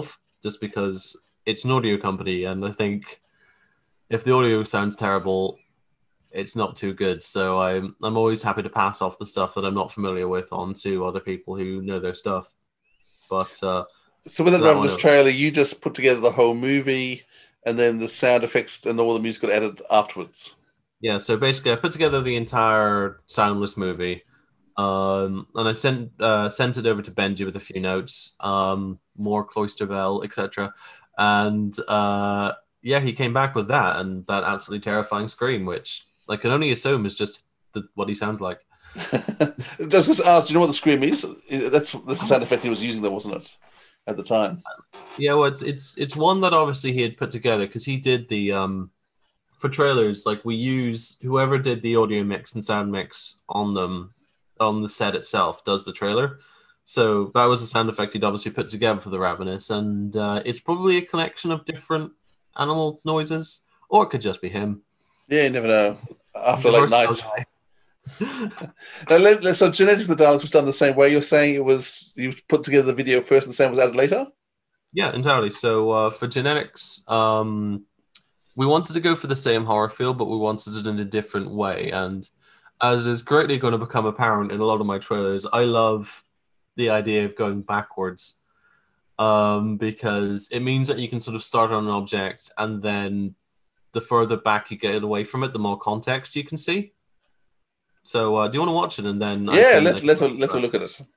just because it's an audio company, and I think if the audio sounds terrible, it's not too good. So I'm I'm always happy to pass off the stuff that I'm not familiar with onto other people who know their stuff. But uh, so with that that Ravenous trailer, you just put together the whole movie, and then the sound effects and all the music got added afterwards. Yeah, so basically, I put together the entire soundless movie, um, and I sent uh, sent it over to Benji with a few notes, um, more Cloisterville, et cetera. And uh, yeah, he came back with that and that absolutely terrifying scream, which I can only assume is just the, what he sounds like. I was going to ask, do you know what the scream is? That's, that's the sound effect he was using there, wasn't it, at the time? Yeah, well, it's it's it's one that obviously he had put together because he did the um, for trailers. Like we use whoever did the audio mix and sound mix on them on the set itself does the trailer. So that was a sound effect he'd obviously put together for the Ravenous, and uh, it's probably a collection of different animal noises, or it could just be him. Yeah, you never know. After late night. Now, let, so Genetics of the Daleks was done the same way. You're saying it was you put together the video first and the sound was added later? Yeah, entirely. So uh, for Genetics, um, we wanted to go for the same horror feel, but we wanted it in a different way. And as is greatly going to become apparent in a lot of my trailers, I love the idea of going backwards um, because it means that you can sort of start on an object and then the further back you get away from it, the more context you can see. So, uh, do you want to watch it and then? Yeah, can, let's let's let's a look at it.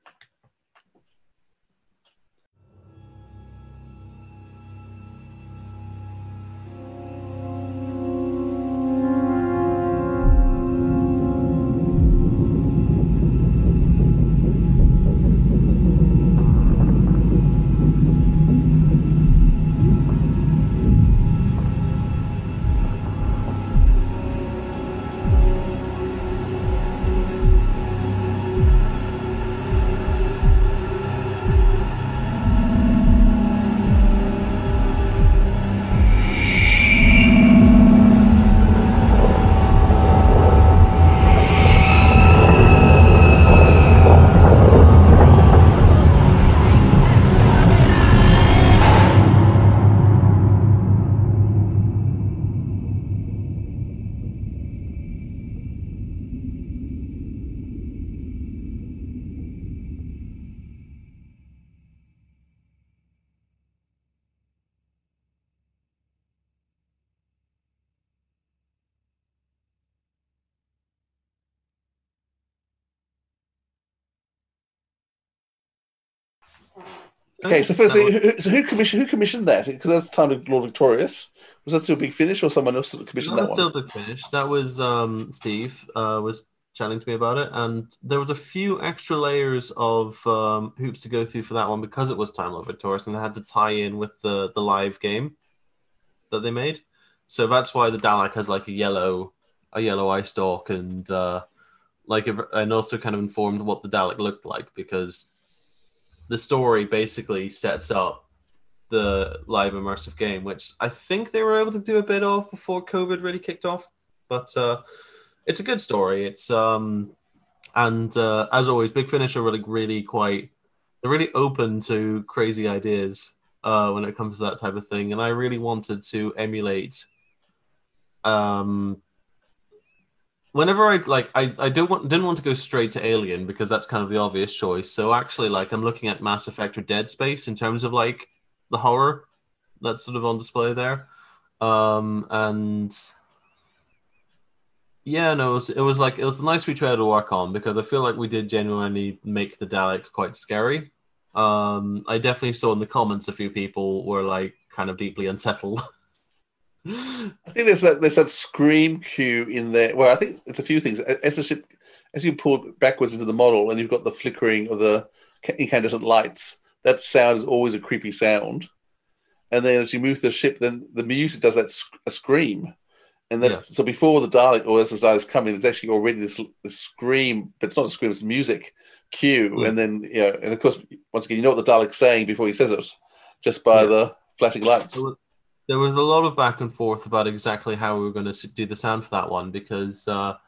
Okay, so first, who, so who commissioned who commissioned that? Because that's the time of Lord Victorious. Was that still Big Finish, or someone else that commissioned that, that was one? Still Big Finish. That was um, Steve uh, was chatting to me about it, and there was a few extra layers of um, hoops to go through for that one because it was Time Lord Victorious, and they had to tie in with the the live game that they made. So that's why the Dalek has like a yellow a yellow eye stalk, and uh, like and also kind of informed what the Dalek looked like because the story basically sets up the live immersive game, which I think they were able to do a bit of before COVID really kicked off. But uh, it's a good story. It's um, and uh, as always, Big Finish are really, really quite they're really open to crazy ideas uh, when it comes to that type of thing. And I really wanted to emulate. Um, Whenever I like, I, I don't want didn't want to go straight to Alien because that's kind of the obvious choice. So actually, like, I'm looking at Mass Effect or Dead Space in terms of like the horror that's sort of on display there. Um, and yeah, no, it was, it was like it was a nice wee trailer to work on because I feel like we did genuinely make the Daleks quite scary. Um, I definitely saw in the comments a few people were like kind of deeply unsettled. I think there's that there's that scream cue in there. Well, I think it's a few things. As the ship, as you pull backwards into the model, and you've got the flickering of the incandescent lights, that sound is always a creepy sound. And then as you move the ship, then the music does that sc- a scream, and then yeah. So before the Dalek or as the Daleks come in, it's actually already this, this scream, but it's not a scream; it's music cue. Yeah. And then you know, and of course, once again, you know what the Dalek's saying before he says it, just by yeah. the flashing lights. There was a lot of back and forth about exactly how we were going to do the sound for that one because uh,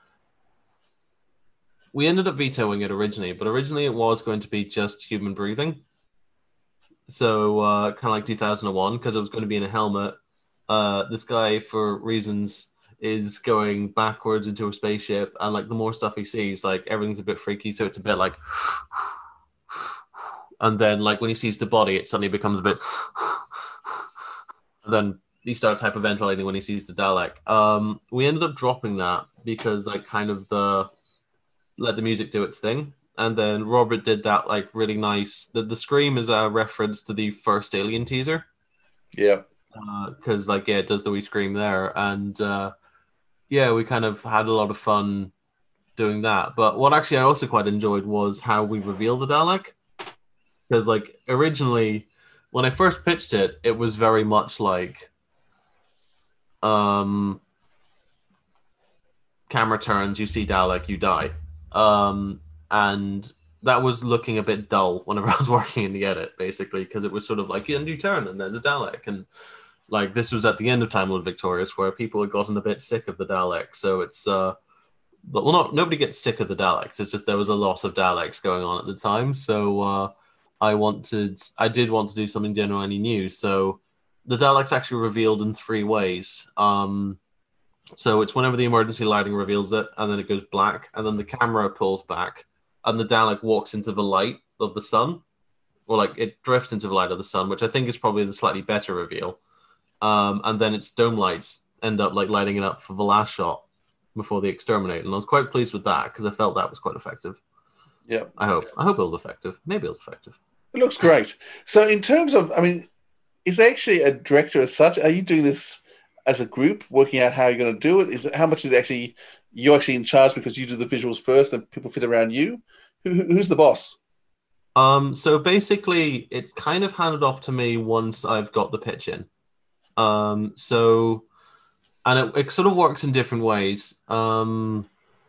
we ended up vetoing it originally, but originally it was going to be just human breathing. So uh, kind of like two thousand one, because I was going to be in a helmet. Uh, this guy, for reasons, is going backwards into a spaceship, and like the more stuff he sees, like everything's a bit freaky. So it's a bit like, and then like when he sees the body, it suddenly becomes a bit. And then he starts hyperventilating when he sees the Dalek. Um, we ended up dropping that because like kind of the let the music do its thing. And then Robert did that like really nice. The the scream is a reference to the first Alien teaser. Yeah. Because uh, like yeah, it does the wee scream there, and uh, yeah, we kind of had a lot of fun doing that. But what actually I also quite enjoyed was how we revealed the Dalek. Because like originally, when I first pitched it, it was very much like, um, camera turns, you see Dalek, you die. Um, and that was looking a bit dull whenever I was working in the edit, basically, because it was sort of like, and you turn and there's a Dalek. And like this was at the end of Time Lord Victorious, where people had gotten a bit sick of the Dalek. So it's, uh, but well, not nobody gets sick of the Daleks. It's just there was a lot of Daleks going on at the time. So uh, I wanted, I did want to do something genuinely new. So the Dalek's actually revealed in three ways. Um, so it's whenever the emergency lighting reveals it, and then it goes black, and then the camera pulls back, and the Dalek walks into the light of the sun, or like it drifts into the light of the sun, which I think is probably the slightly better reveal. Um, and then its dome lights end up like lighting it up for the last shot before they exterminate. And I was quite pleased with that because I felt that was quite effective. Yeah. I hope. I hope it was effective. Maybe it was effective. It looks great. So in terms of, I mean, is there actually a director as such? Are you doing this as a group, working out how you're going to do it? Is it, how much is it actually, you're actually in charge because you do the visuals first and people fit around you? Who, who's the boss? Um, so basically, it's kind of handed off to me once I've got the pitch in. Um, so, and it, it sort of works in different ways. Um,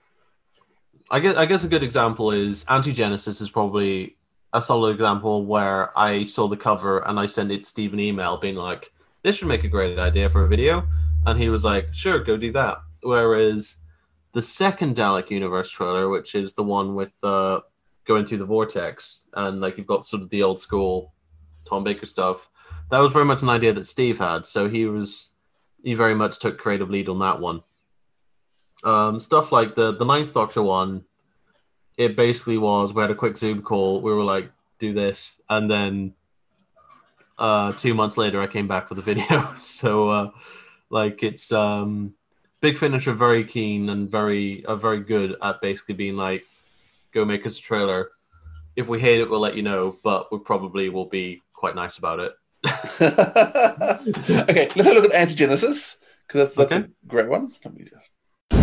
I guess, I guess a good example is Anti-Genesis is probably a solid example where I saw the cover and I sent it Steve an email being like, this should make a great idea for a video. And he was like, sure, go do that. Whereas the second Dalek Universe trailer, which is the one with uh, going through the vortex, and like you've got sort of the old school Tom Baker stuff, that was very much an idea that Steve had. So he was, he very much took creative lead on that one. Um, stuff like the, the Ninth Doctor one, it basically was, we had a quick Zoom call. We were like, do this. And then uh, two months later, I came back with a video. so uh, like it's, um, Big Finish are very keen and very, are very good at basically being like, go make us a trailer. If we hate it, we'll let you know, but we probably will be quite nice about it. Okay, let's have a look at Anti-Genesis, because that's, that's okay. A great one. Let me just...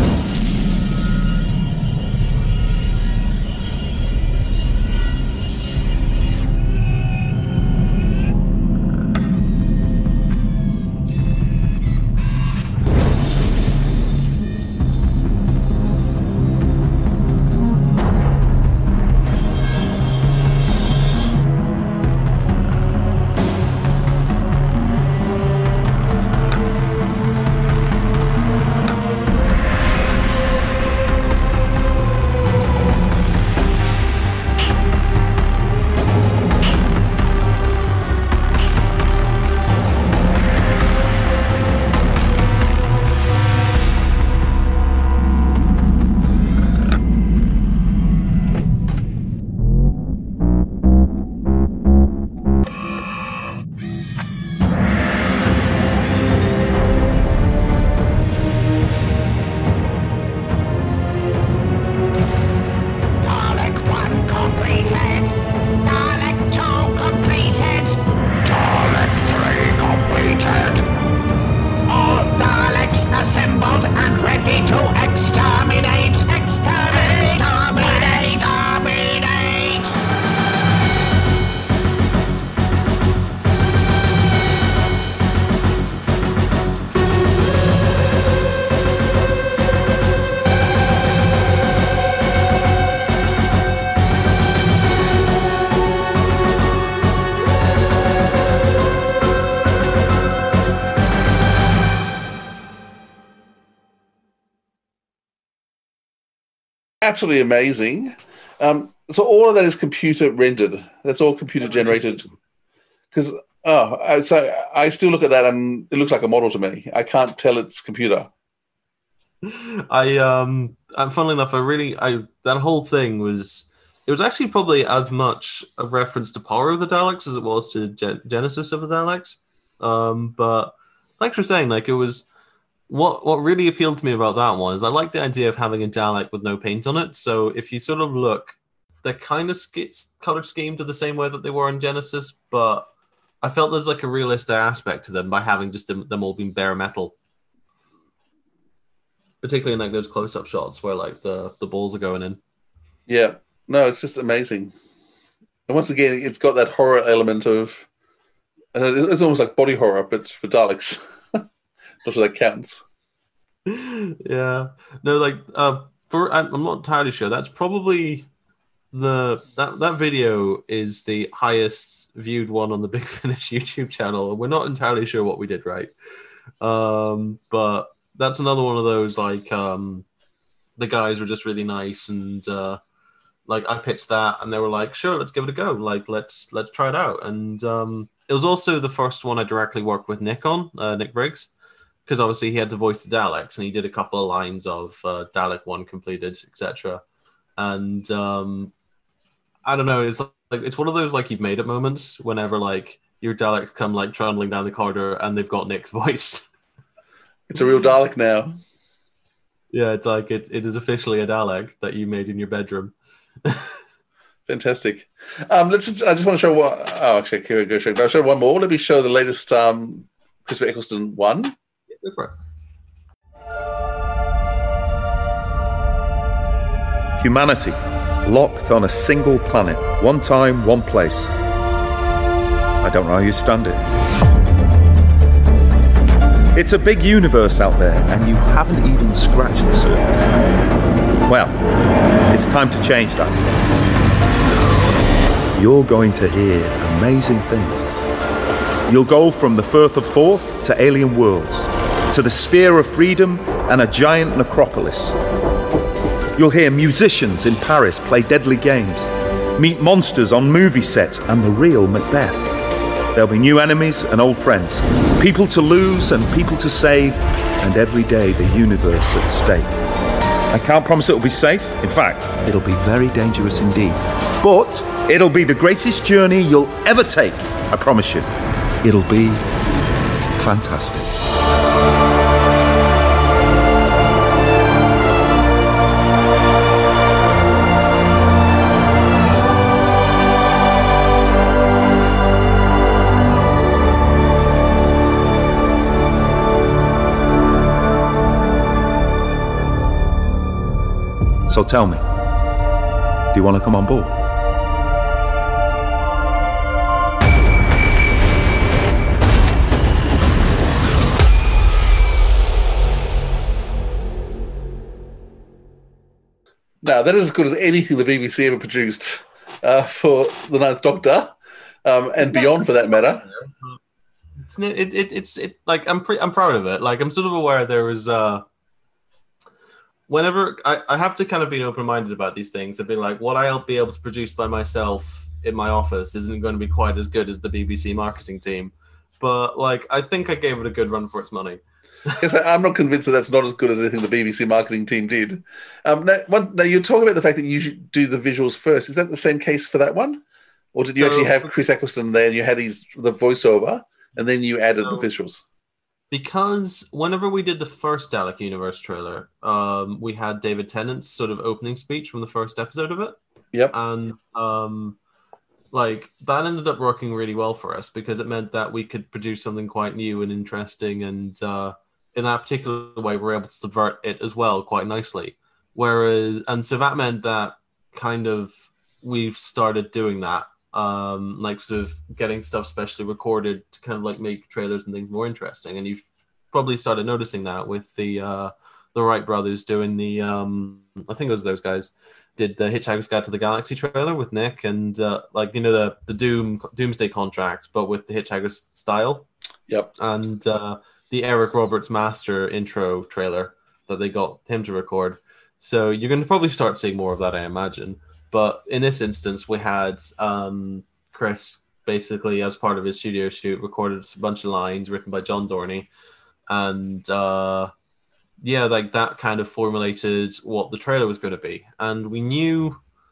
Absolutely amazing. Um, so all of that is computer rendered. That's all computer generated. Because oh, so I still look at that and it looks like a model to me. I can't tell it's computer. I um, and funnily enough, I really, I that whole thing was, it was actually probably as much a reference to Power of the Daleks as it was to Gen- Genesis of the Daleks. Um, but thanks for saying, like, it was what what really appealed to me about that one is I like the idea of having a Dalek with no paint on it. So if you sort of look, they're kind of sk- color schemed the same way that they were in Genesis, but I felt there's like a realistic aspect to them by having just them, them all being bare metal. Particularly in like those close-up shots where like the, the balls are going in. Yeah. No, it's just amazing. And once again, it's got that horror element of, and it's almost like body horror, but for Daleks. Not sure that counts. Yeah. No, like, uh, for I'm I'm not entirely sure. That's probably the, that, that video is the highest viewed one on the Big Finish YouTube channel. And we're not entirely sure what we did right. Um, but that's another one of those, like, um, the guys were just really nice and, uh, like I pitched that and they were like, sure, let's give it a go. Like, let's, let's try it out. And, um, it was also the first one I directly worked with Nick on, uh, Nick Briggs, because obviously he had to voice the Daleks and he did a couple of lines of, uh, Dalek one completed, et cetera. And, um, I don't know, it's like, it's one of those, like, you've made it moments whenever, like, your Dalek come, like, trundling down the corridor and they've got Nick's voice. It's a real Dalek now. Yeah, it's like it, it is officially a Dalek that you made in your bedroom. Fantastic. Um, let's. I just want to show what. Oh, actually, here we go. Show. I'll show one more. Let me show the latest um, Christopher Eccleston one. Yeah, go for it. Humanity locked on a single planet, one time, one place. I don't know how you stand it. It's a big universe out there, and you haven't even scratched the surface. Well, it's time to change that. You're going to hear amazing things. You'll go from the Firth of Forth to alien worlds, to the Sphere of Freedom and a giant necropolis. You'll hear musicians in Paris play deadly games, meet monsters on movie sets and the real Macbeth. There'll be new enemies and old friends, people to lose and people to save, and every day the universe at stake. I can't promise it'll be safe. In fact, it'll be very dangerous indeed. But it'll be the greatest journey you'll ever take, I promise you. It'll be fantastic. So tell me, do you want to come on board? Now, that is as good as anything the B B C ever produced uh, for the Ninth Doctor, um, and beyond, for that matter. It's it, it it's it like I'm pre- I'm proud of it. Like I'm sort of aware there was uh, whenever I, I have to kind of be open minded about these things. I've been like, what I'll be able to produce by myself in my office isn't going to be quite as good as the B B C marketing team. But like, I think I gave it a good run for its money. Yes, I'm not convinced that that's not as good as anything the B B C marketing team did. Um, now, one, now, you're talking about the fact that you should do the visuals first. Is that the same case for that one? Or did you no, actually have Chris Eccleston there and you had his, the voiceover and then you added no. the visuals? Because whenever we did the first Dalek Universe trailer, um, we had David Tennant's sort of opening speech from the first episode of it. Yep. And um, like that ended up working really well for us because it meant that we could produce something quite new and interesting, and uh, in that particular way, we were able to subvert it as well quite nicely. Whereas, and so that meant that kind of we've started doing that, um, like sort of getting stuff specially recorded to kind of like make trailers and things more interesting. And you've probably started noticing that with the uh, the Wright brothers doing the, um, I think it was those guys, did the Hitchhiker's Guide to the Galaxy trailer with Nick and uh, like, you know, the, the Doom Doomsday Contract, but with the Hitchhiker's style. Yep. And uh, the Eric Roberts Master intro trailer that they got him to record. So you're going to probably start seeing more of that, I imagine. But in this instance, we had um, Chris basically, as part of his studio shoot, recorded a bunch of lines written by John Dorney. And uh, yeah, like that kind of formulated what the trailer was going to be. And we knew...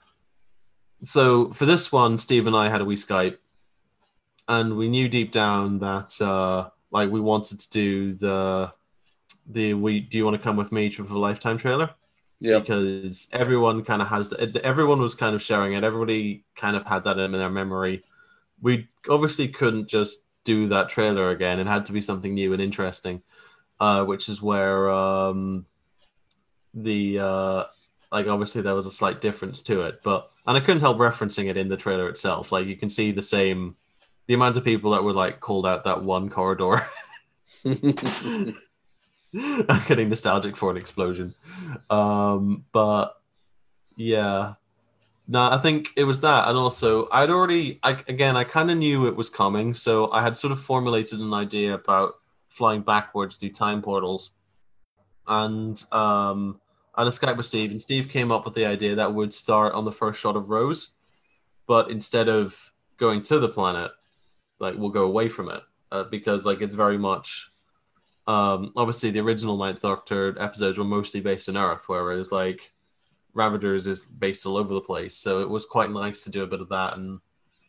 So for this one, Steve and I had a wee Skype. And we knew deep down that uh, like we wanted to do the... the we Do You Want to Come With Me Trip of a Lifetime trailer. Yeah. Because everyone kind of has... The, everyone was kind of sharing it. Everybody kind of had that in their memory. We obviously couldn't just do that trailer again. It had to be something new and interesting, uh, which is where um, the uh, like obviously there was a slight difference to it, but and I couldn't help referencing it in the trailer itself. Like you can see the same, the amount of people that were like called out that one corridor. I'm getting nostalgic for an explosion, um, but yeah. No, I think it was that. And also, I'd already, I, again, I kind of knew it was coming. So I had sort of formulated an idea about flying backwards through time portals. And um, I had a Skype with Steve, and Steve came up with the idea that would start on the first shot of Rose. But instead of going to the planet, like, we'll go away from it. Uh, because, like, it's very much, um, obviously, the original Ninth Doctor episodes were mostly based on Earth, whereas, like, Ravagers is based all over the place, so it was quite nice to do a bit of that and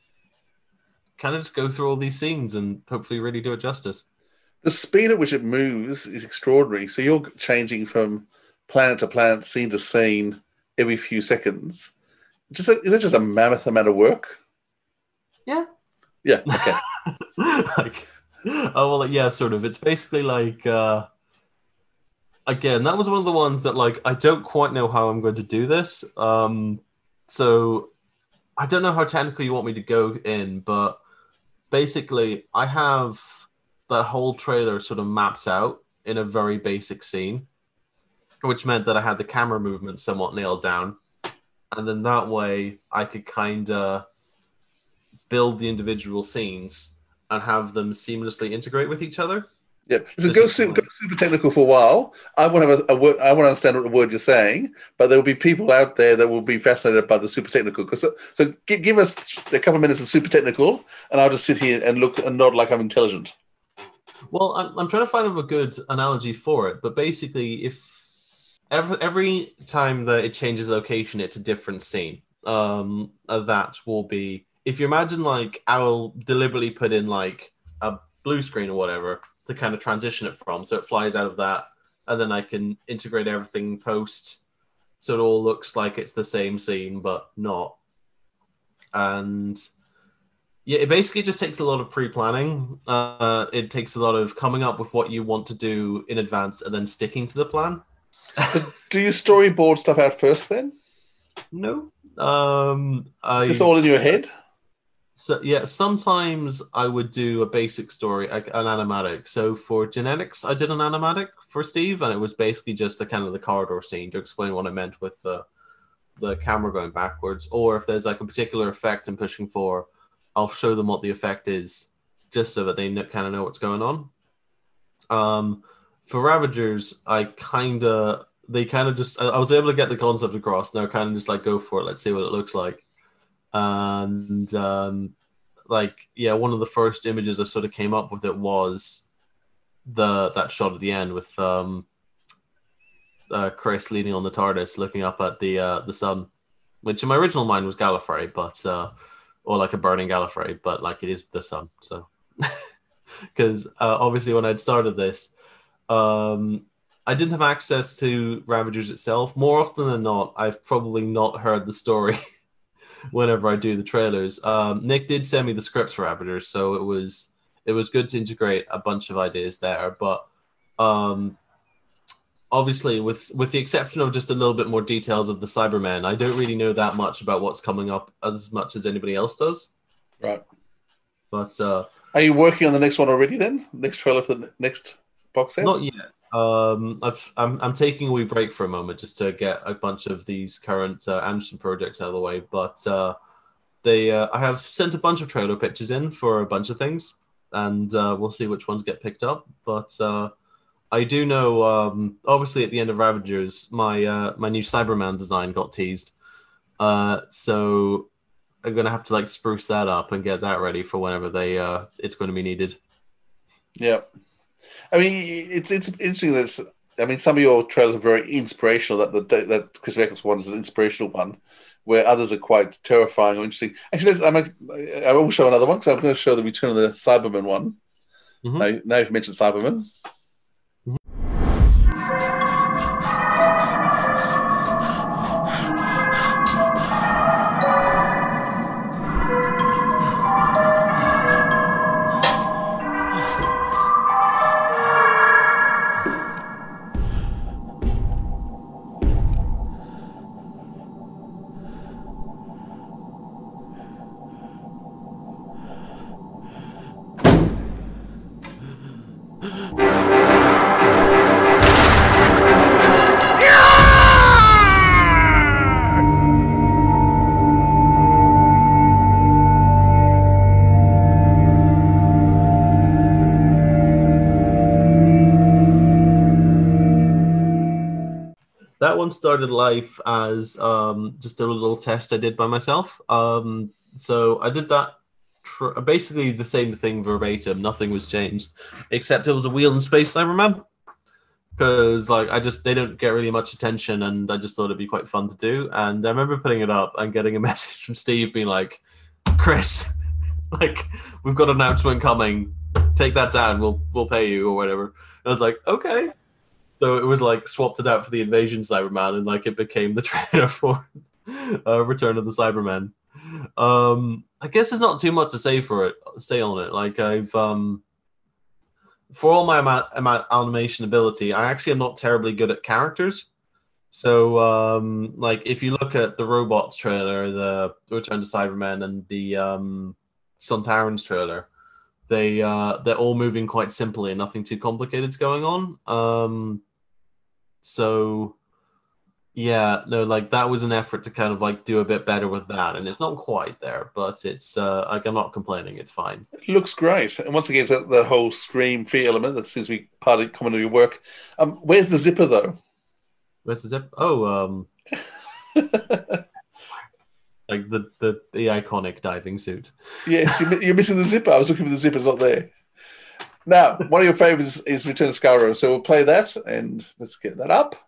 kind of just go through all these scenes and hopefully really do it justice. The speed at which it moves is extraordinary. So you're changing from planet to planet, scene to scene, every few seconds. Just a, is it just a mammoth amount of work? Yeah. Yeah. Okay. like, oh well, yeah, sort of. It's basically like. Uh, Again, that was one of the ones that, like, I don't quite know how I'm going to do this. Um, so I don't know how technically you want me to go in, but basically I have that whole trailer sort of mapped out in a very basic scene, which meant that I had the camera movement somewhat nailed down. And then that way I could kind of build the individual scenes and have them seamlessly integrate with each other. Yeah, so go super, go super technical for a while. I want to have a, a word. I want to understand what the word you're saying, but there will be people out there that will be fascinated by the super technical. Because so, so give, give us a couple of minutes of super technical, and I'll just sit here and look and nod like I'm intelligent. Well, I'm, I'm trying to find a good analogy for it, but basically, if every every time that it changes location, it's a different scene. Um, that will be if you imagine like I'll deliberately put in like a blue screen or whatever to kind of transition it from, so it flies out of that, and then I can integrate everything post, so it all looks like it's the same scene, but not. And yeah, it basically just takes a lot of pre-planning. Uh, it takes a lot of coming up with what you want to do in advance and then sticking to the plan. Do you storyboard stuff out first then? No. Um, I, just all in your head? So yeah, sometimes I would do a basic story, like an animatic. So for genetics, I did an animatic for Steve, and it was basically just the kind of the corridor scene to explain what I meant with the the camera going backwards. Or if there's like a particular effect I'm pushing for, I'll show them what the effect is, just so that they kind of know what's going on. Um, for Ravagers, I kind of they kind of just I was able to get the concept across. Now kind of just like go for it. Let's see what it looks like. And um, like yeah, one of the first images I sort of came up with it was the that shot at the end with um, uh, Chris leaning on the TARDIS, looking up at the uh, the sun, which in my original mind was Gallifrey, but uh, or like a burning Gallifrey, but like it is the sun. So because uh, obviously when I'd started this, um, I didn't have access to Ravagers itself. More often than not, I've probably not heard the story. Whenever I do the trailers, um, Nick did send me the scripts for Ravagers, so it was it was good to integrate a bunch of ideas there. But um, obviously, with with the exception of just a little bit more details of the Cybermen, I don't really know that much about what's coming up as much as anybody else does. Right. But uh, are you working on the next one already? Then next trailer for the next box set? Not yet. Um, I've, I'm I'm taking a wee break for a moment just to get a bunch of these current uh, Anderson projects out of the way. But uh, they, uh, I have sent a bunch of trailer pitches in for a bunch of things, and uh, we'll see which ones get picked up. But uh, I do know, um, obviously, at the end of Ravagers, my uh, my new Cyberman design got teased. Uh, so are going to have to like spruce that up and get that ready for whenever they uh, it's going to be needed. Yeah, I mean it's it's interesting that it's, I mean some of your trailers are very inspirational. That the that Chris Eccles one is an inspirational one, where others are quite terrifying or interesting. Actually, I'm I will show another one because I'm going to show the Return of the Cybermen one. Mm-hmm. Now, now you've mentioned Cybermen. That one started life as um, just a little test I did by myself. Um, so I did that tr- basically the same thing verbatim. Nothing was changed, except it was a wheel and space Cyberman. Because like I just they don't get really much attention, and I just thought it'd be quite fun to do. And I remember putting it up and getting a message from Steve being like, "Chris, like we've got an announcement coming. Take that down. We'll we'll pay you or whatever." And I was like, "Okay." So it was like swapped it out for the Invasion Cyberman, and like it became the trailer for uh, Return of the Cybermen. Um, I guess there's not too much to say for it. Say on it. Like I've um, for all my ama- ama- animation ability, I actually am not terribly good at characters. So um, like if you look at the Robots trailer, the Return to Cybermen, and the um, Sontarans trailer, they uh, they're all moving quite simply and nothing too complicated's going on. Um, So, yeah, no, like that was an effort to kind of like do a bit better with that, and it's not quite there, but it's uh, like I'm not complaining. It's fine. It looks great, and once again, it's that, that whole Scream feel element that seems to be part of common to your work. Um, where's the zipper though? Where's the zipper? Oh, um, like the, the the iconic diving suit. Yes, you're, you're missing the zipper. I was looking for the zipper; it's not there. Now, one of your favorites is Return to Skaro, so we'll play that, and let's get that up.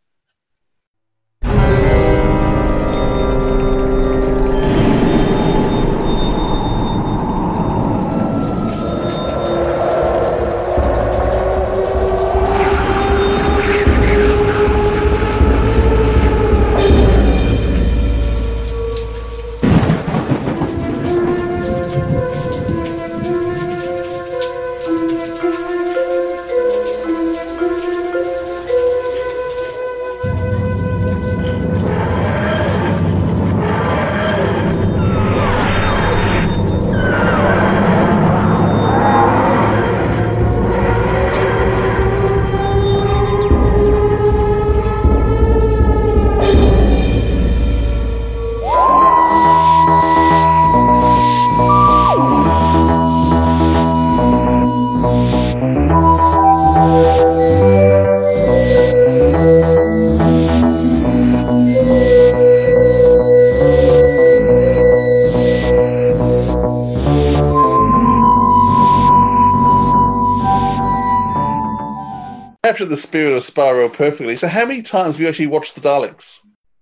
Captured the spirit of Spyro perfectly. So how many times have you actually watched the Daleks?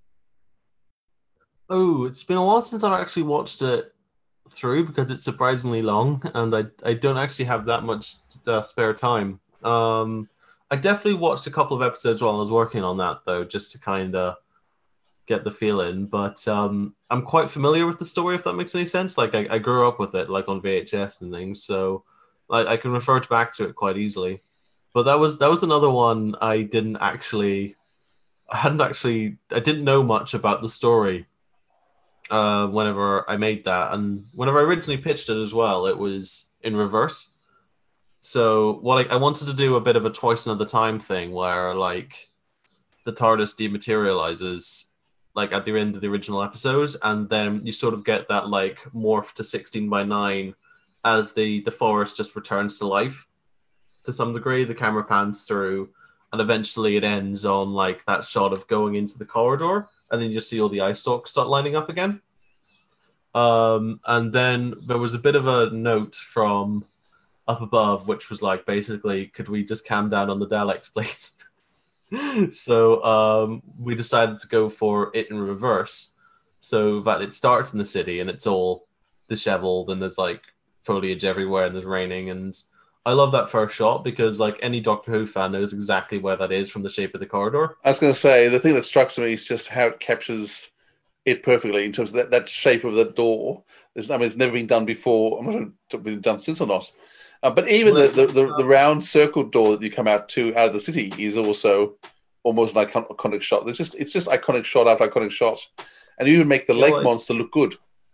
Oh, it's been a while since I've actually watched it through because it's surprisingly long, and I I don't actually have that much uh, spare time. Um, I definitely watched a couple of episodes while I was working on that, though, just to kind of get the feel in. But um, I'm quite familiar with the story, if that makes any sense. Like I, I grew up with it, like on V H S and things, so like I can refer back to it quite easily. But that was that was another one I didn't actually, I hadn't actually, I didn't know much about the story uh, whenever I made that. And whenever I originally pitched it as well, it was in reverse. So what I, I wanted to do a bit of a twice another time thing where like the TARDIS dematerializes like at the end of the original episode, and then you sort of get that like morph to sixteen by nine as the, the forest just returns to life. To some degree, the camera pans through, and eventually it ends on like that shot of going into the corridor, and then you just see all the eye stalks start lining up again. Um, and then there was a bit of a note from up above, which was like, basically, could we just calm down on the Daleks, please? So um, we decided to go for it in reverse, so that it starts in the city and it's all disheveled and there's like foliage everywhere and there's raining. And I love that first shot because like any Doctor Who fan knows exactly where that is from the shape of the corridor. I was going to say, the thing that strikes me is just how it captures it perfectly in terms of that, that shape of the door. There's, I mean, it's never been done before. I'm not sure it's been done since or not. Uh, but even well, the, the, the, the round circle door that you come out to out of the city is also almost an icon- iconic shot. There's just it's just iconic shot after iconic shot, and you even make the lake like, monster look good.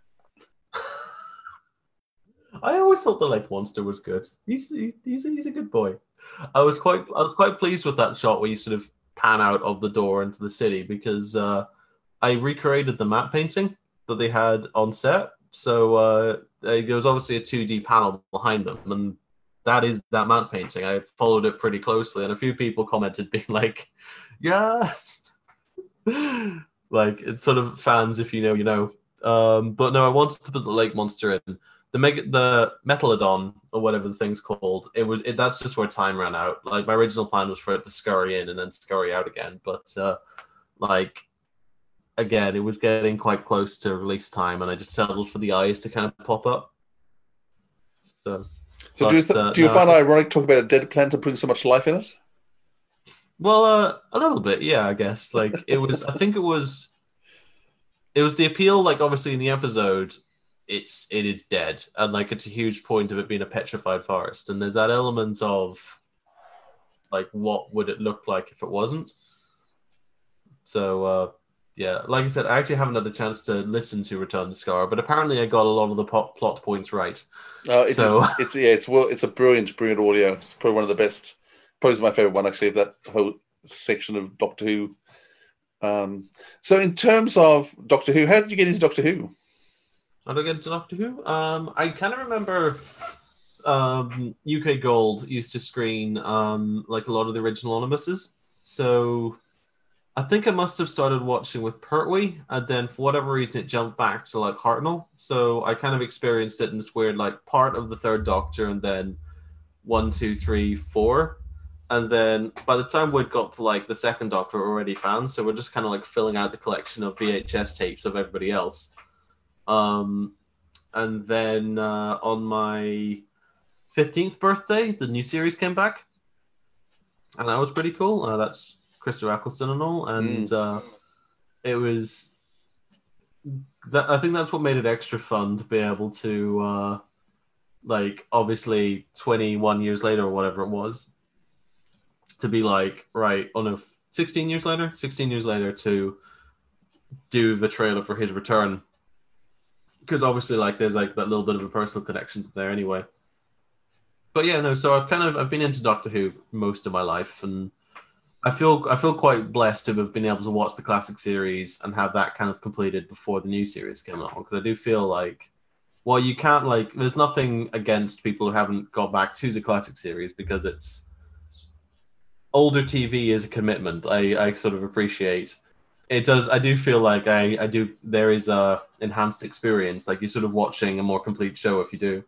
I always thought the lake monster was good. He's he, he's a, he's a good boy. I was quite I was quite pleased with that shot where you sort of pan out of the door into the city because uh, I recreated the map painting that they had on set. So uh, there was obviously a two D panel behind them, and that is that map painting. I followed it pretty closely, and a few people commented being like, yes! Like, it's sort of fans, if you know, you know. Um, but no, I wanted to put the lake monster in. The meg- the Metalodon, or whatever the thing's called, it was it, that's just where time ran out. Like, my original plan was for it to scurry in and then scurry out again. But, uh, like, again, it was getting quite close to release time, and I just settled for the eyes to kind of pop up. So... So but, do you, th- uh, do you no, find it ironic talking about a dead planet and putting so much life in it? Well, uh, a little bit, yeah, I guess. Like, it was, I think it was, it was the appeal, like, obviously in the episode, it's, it is dead. And, like, it's a huge point of it being a petrified forest. And there's that element of, like, what would it look like if it wasn't? So, uh, yeah, like I said, I actually haven't had a chance to listen to Return to Scar, but apparently I got a lot of the plot, plot points right. Uh, it so is, it's yeah, it's well, it's a brilliant, brilliant audio. It's probably one of the best. Probably my favorite one actually of that whole section of Doctor Who. Um, so in terms of Doctor Who, how did you get into Doctor Who? How did I get into Doctor Who? Um, I kind of remember um, U K Gold used to screen um, like a lot of the original omnibuses, so. I think I must have started watching with Pertwee, and then for whatever reason it jumped back to like Hartnell. So I kind of experienced it in this weird like part of the Third Doctor, and then one, two, three, four, and then by the time we'd got to like the Second Doctor, we're already fans. So we're just kind of like filling out the collection of V H S tapes of everybody else. Um, and then uh, on my fifteenth birthday, the new series came back, and that was pretty cool. Uh, that's Christopher Eccleston and all, and mm. uh, it was that I think that's what made it extra fun to be able to uh, like obviously twenty-one years later or whatever it was to be like right on a sixteen years later sixteen years later to do the trailer for his return, because obviously like there's like that little bit of a personal connection there anyway. But yeah, no, so I've kind of I've been into Doctor Who most of my life, and I feel I feel quite blessed to have been able to watch the classic series and have that kind of completed before the new series came along. Because I do feel like, well, you can't like. There's nothing against people who haven't got back to the classic series because it's older T V is a commitment. I, I sort of appreciate it. Does I do feel like I I do there is a enhanced experience. Like you're sort of watching a more complete show if you do.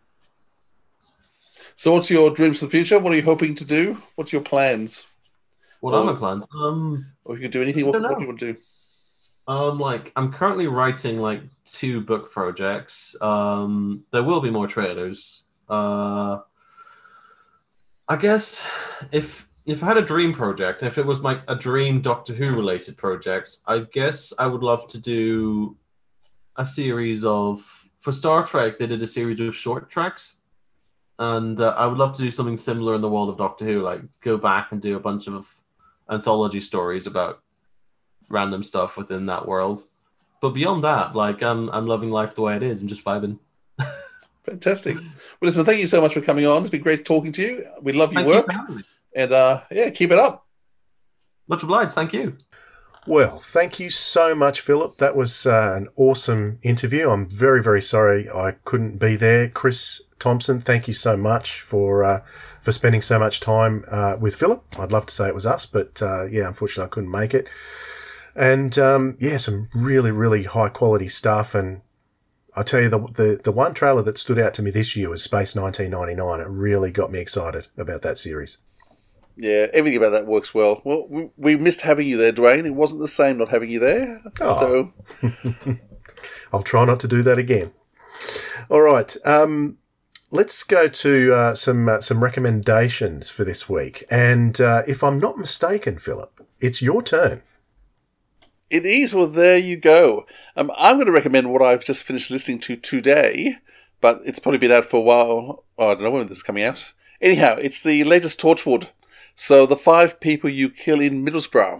So, what's your dreams for the future? What are you hoping to do? What's your plans? What or, are my plans? Um, or you can do anything. What, what do you want to do? Um, like I'm currently writing like two book projects. Um, there will be more trailers. Uh, I guess if if I had a dream project, if it was like a dream Doctor Who related project, I guess I would love to do a series of for Star Trek. They did a series of short tracks. And uh, I would love to do something similar in the world of Doctor Who, like go back and do a bunch of anthology stories about random stuff within that world. But beyond that, like I'm I'm loving life the way it is and just vibing. Fantastic. Well, listen, thank you so much for coming on. It's been great talking to you. We love your thank work. You for having me. And uh, yeah, keep it up. Much obliged. Thank you. Well, thank you so much, Philip. That was uh, an awesome interview. I'm very, very sorry I couldn't be there. Chris Thompson, thank you so much for uh, for spending so much time uh, with Philip. I'd love to say it was us, but uh, yeah, unfortunately I couldn't make it. And um, yeah, some really, really high quality stuff. And I tell you, the, the the one trailer that stood out to me this year was Space nineteen ninety-nine. It really got me excited about that series. Yeah, everything about that works well. Well, we, we missed having you there, Dwayne. It wasn't the same not having you there. Oh. So I'll try not to do that again. All right, um, let's go to uh, some uh, some recommendations for this week. And uh, if I'm not mistaken, Philip, it's your turn. It is. Well, there you go. Um, I'm going to recommend what I've just finished listening to today, but it's probably been out for a while. Oh, I don't know when this is coming out. Anyhow, it's the latest Torchwood. So, The Five People You Kill in Middlesbrough.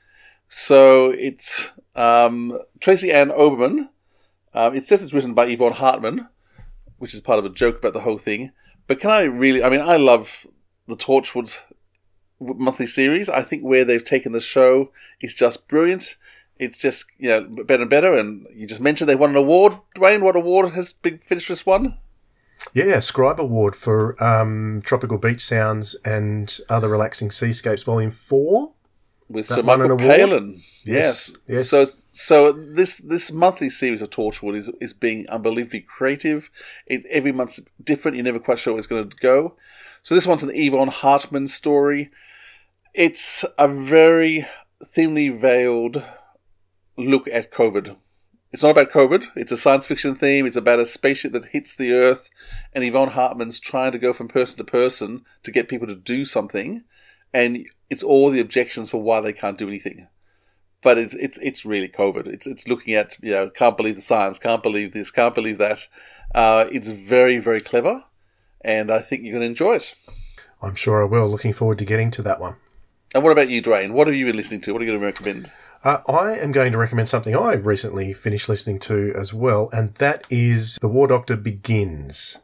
So, it's um, Tracy Ann Oberman. Um, it says it's written by Yvonne Hartman, which is part of a joke about the whole thing. But can I really... I mean, I love the Torchwood monthly series. I think where they've taken the show is just brilliant. It's just, you know, better and better. And you just mentioned they won an award. Dwayne, what award has Big Finish just won? Yeah, Scribe Award for um, Tropical Beach Sounds and Other Relaxing Seascapes Volume four. With Sir Michael Palin. Yes. yes. yes. So so this this monthly series of Torchwood is is being unbelievably creative. It, every month's different. You're never quite sure where it's going to go. So this one's an Yvonne Hartman story. It's a very thinly veiled look at COVID. It's not about COVID. It's a science fiction theme. It's about a spaceship that hits the Earth, and Yvonne Hartman's trying to go from person to person to get people to do something, and it's all the objections for why they can't do anything. But it's it's it's really COVID. It's it's looking at, you know, can't believe the science, can't believe this, can't believe that. Uh, it's very, very clever, and I think you're going to enjoy it. I'm sure I will. Looking forward to getting to that one. And what about you, Dwayne? What have you been listening to? What are you going to recommend? Uh, I am going to recommend something I recently finished listening to as well, and that is The War Doctor Begins.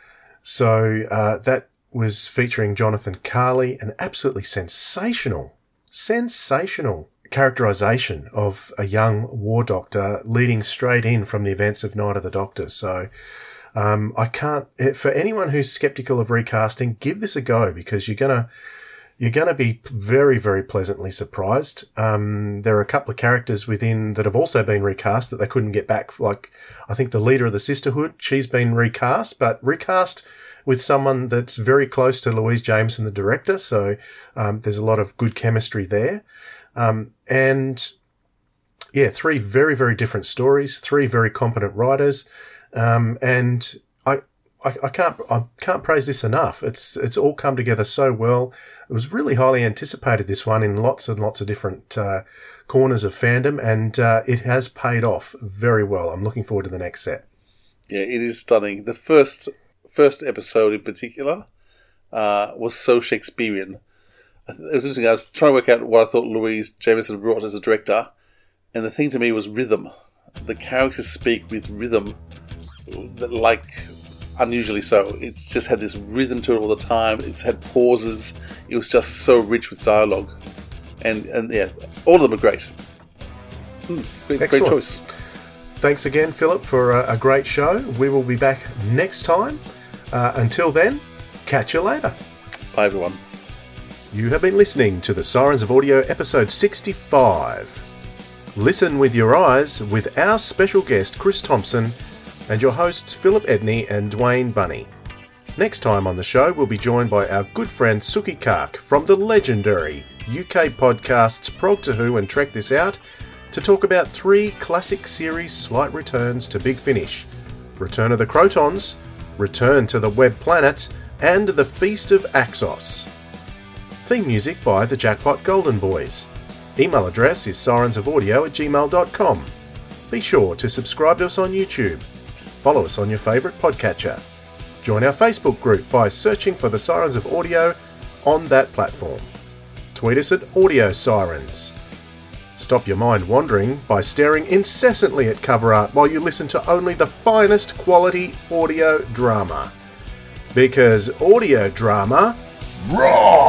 So uh, that was featuring Jonathan Carley, an absolutely sensational, sensational characterisation of a young war doctor leading straight in from the events of Night of the Doctor. So um, I can't, for anyone who's sceptical of recasting, give this a go, because you're going to You're going to be very, very pleasantly surprised. Um, there are a couple of characters within that have also been recast that they couldn't get back. Like, I think the leader of the Sisterhood, she's been recast, but recast with someone that's very close to Louise Jameson, the director. So um, there's a lot of good chemistry there. Um, and, yeah, three very, very different stories, three very competent writers. Um, and I... I, I can't I can't praise this enough. It's it's all come together so well. It was really highly anticipated, this one, in lots and lots of different uh, corners of fandom, and uh, it has paid off very well. I'm looking forward to the next set. Yeah, it is stunning. The first first episode in particular uh, was so Shakespearean. It was interesting. I was trying to work out what I thought Louise Jameson brought as a director, and the thing to me was rhythm. The characters speak with rhythm, like... unusually so. It's just had this rhythm to it all the time. It's had pauses. It was just so rich with dialogue. And, and yeah, all of them are great. Mm, great, great choice. Thanks again, Philip, for a, a great show. We will be back next time. Uh, until then, catch you later. Bye, everyone. You have been listening to the Sirens of Audio episode sixty-five. Listen with your eyes with our special guest, Chris Thompson, and your hosts Philip Edney and Dwayne Bunny. Next time on the show, we'll be joined by our good friend Suki Kark from the legendary U K podcasts Prog to Who and Trek This Out to talk about three classic series slight returns to Big Finish: Return of the Crotons, Return to the Web Planet, and The Feast of Axos. Theme music by the Jackpot Golden Boys. Email address is sirensofaudio at gmail dot com. Be sure to subscribe to us on YouTube. Follow us on your favourite podcatcher. Join our Facebook group by searching for the Sirens of Audio on that platform. Tweet us at Audio Sirens. Stop your mind wandering by staring incessantly at cover art while you listen to only the finest quality audio drama. Because audio drama... Raw!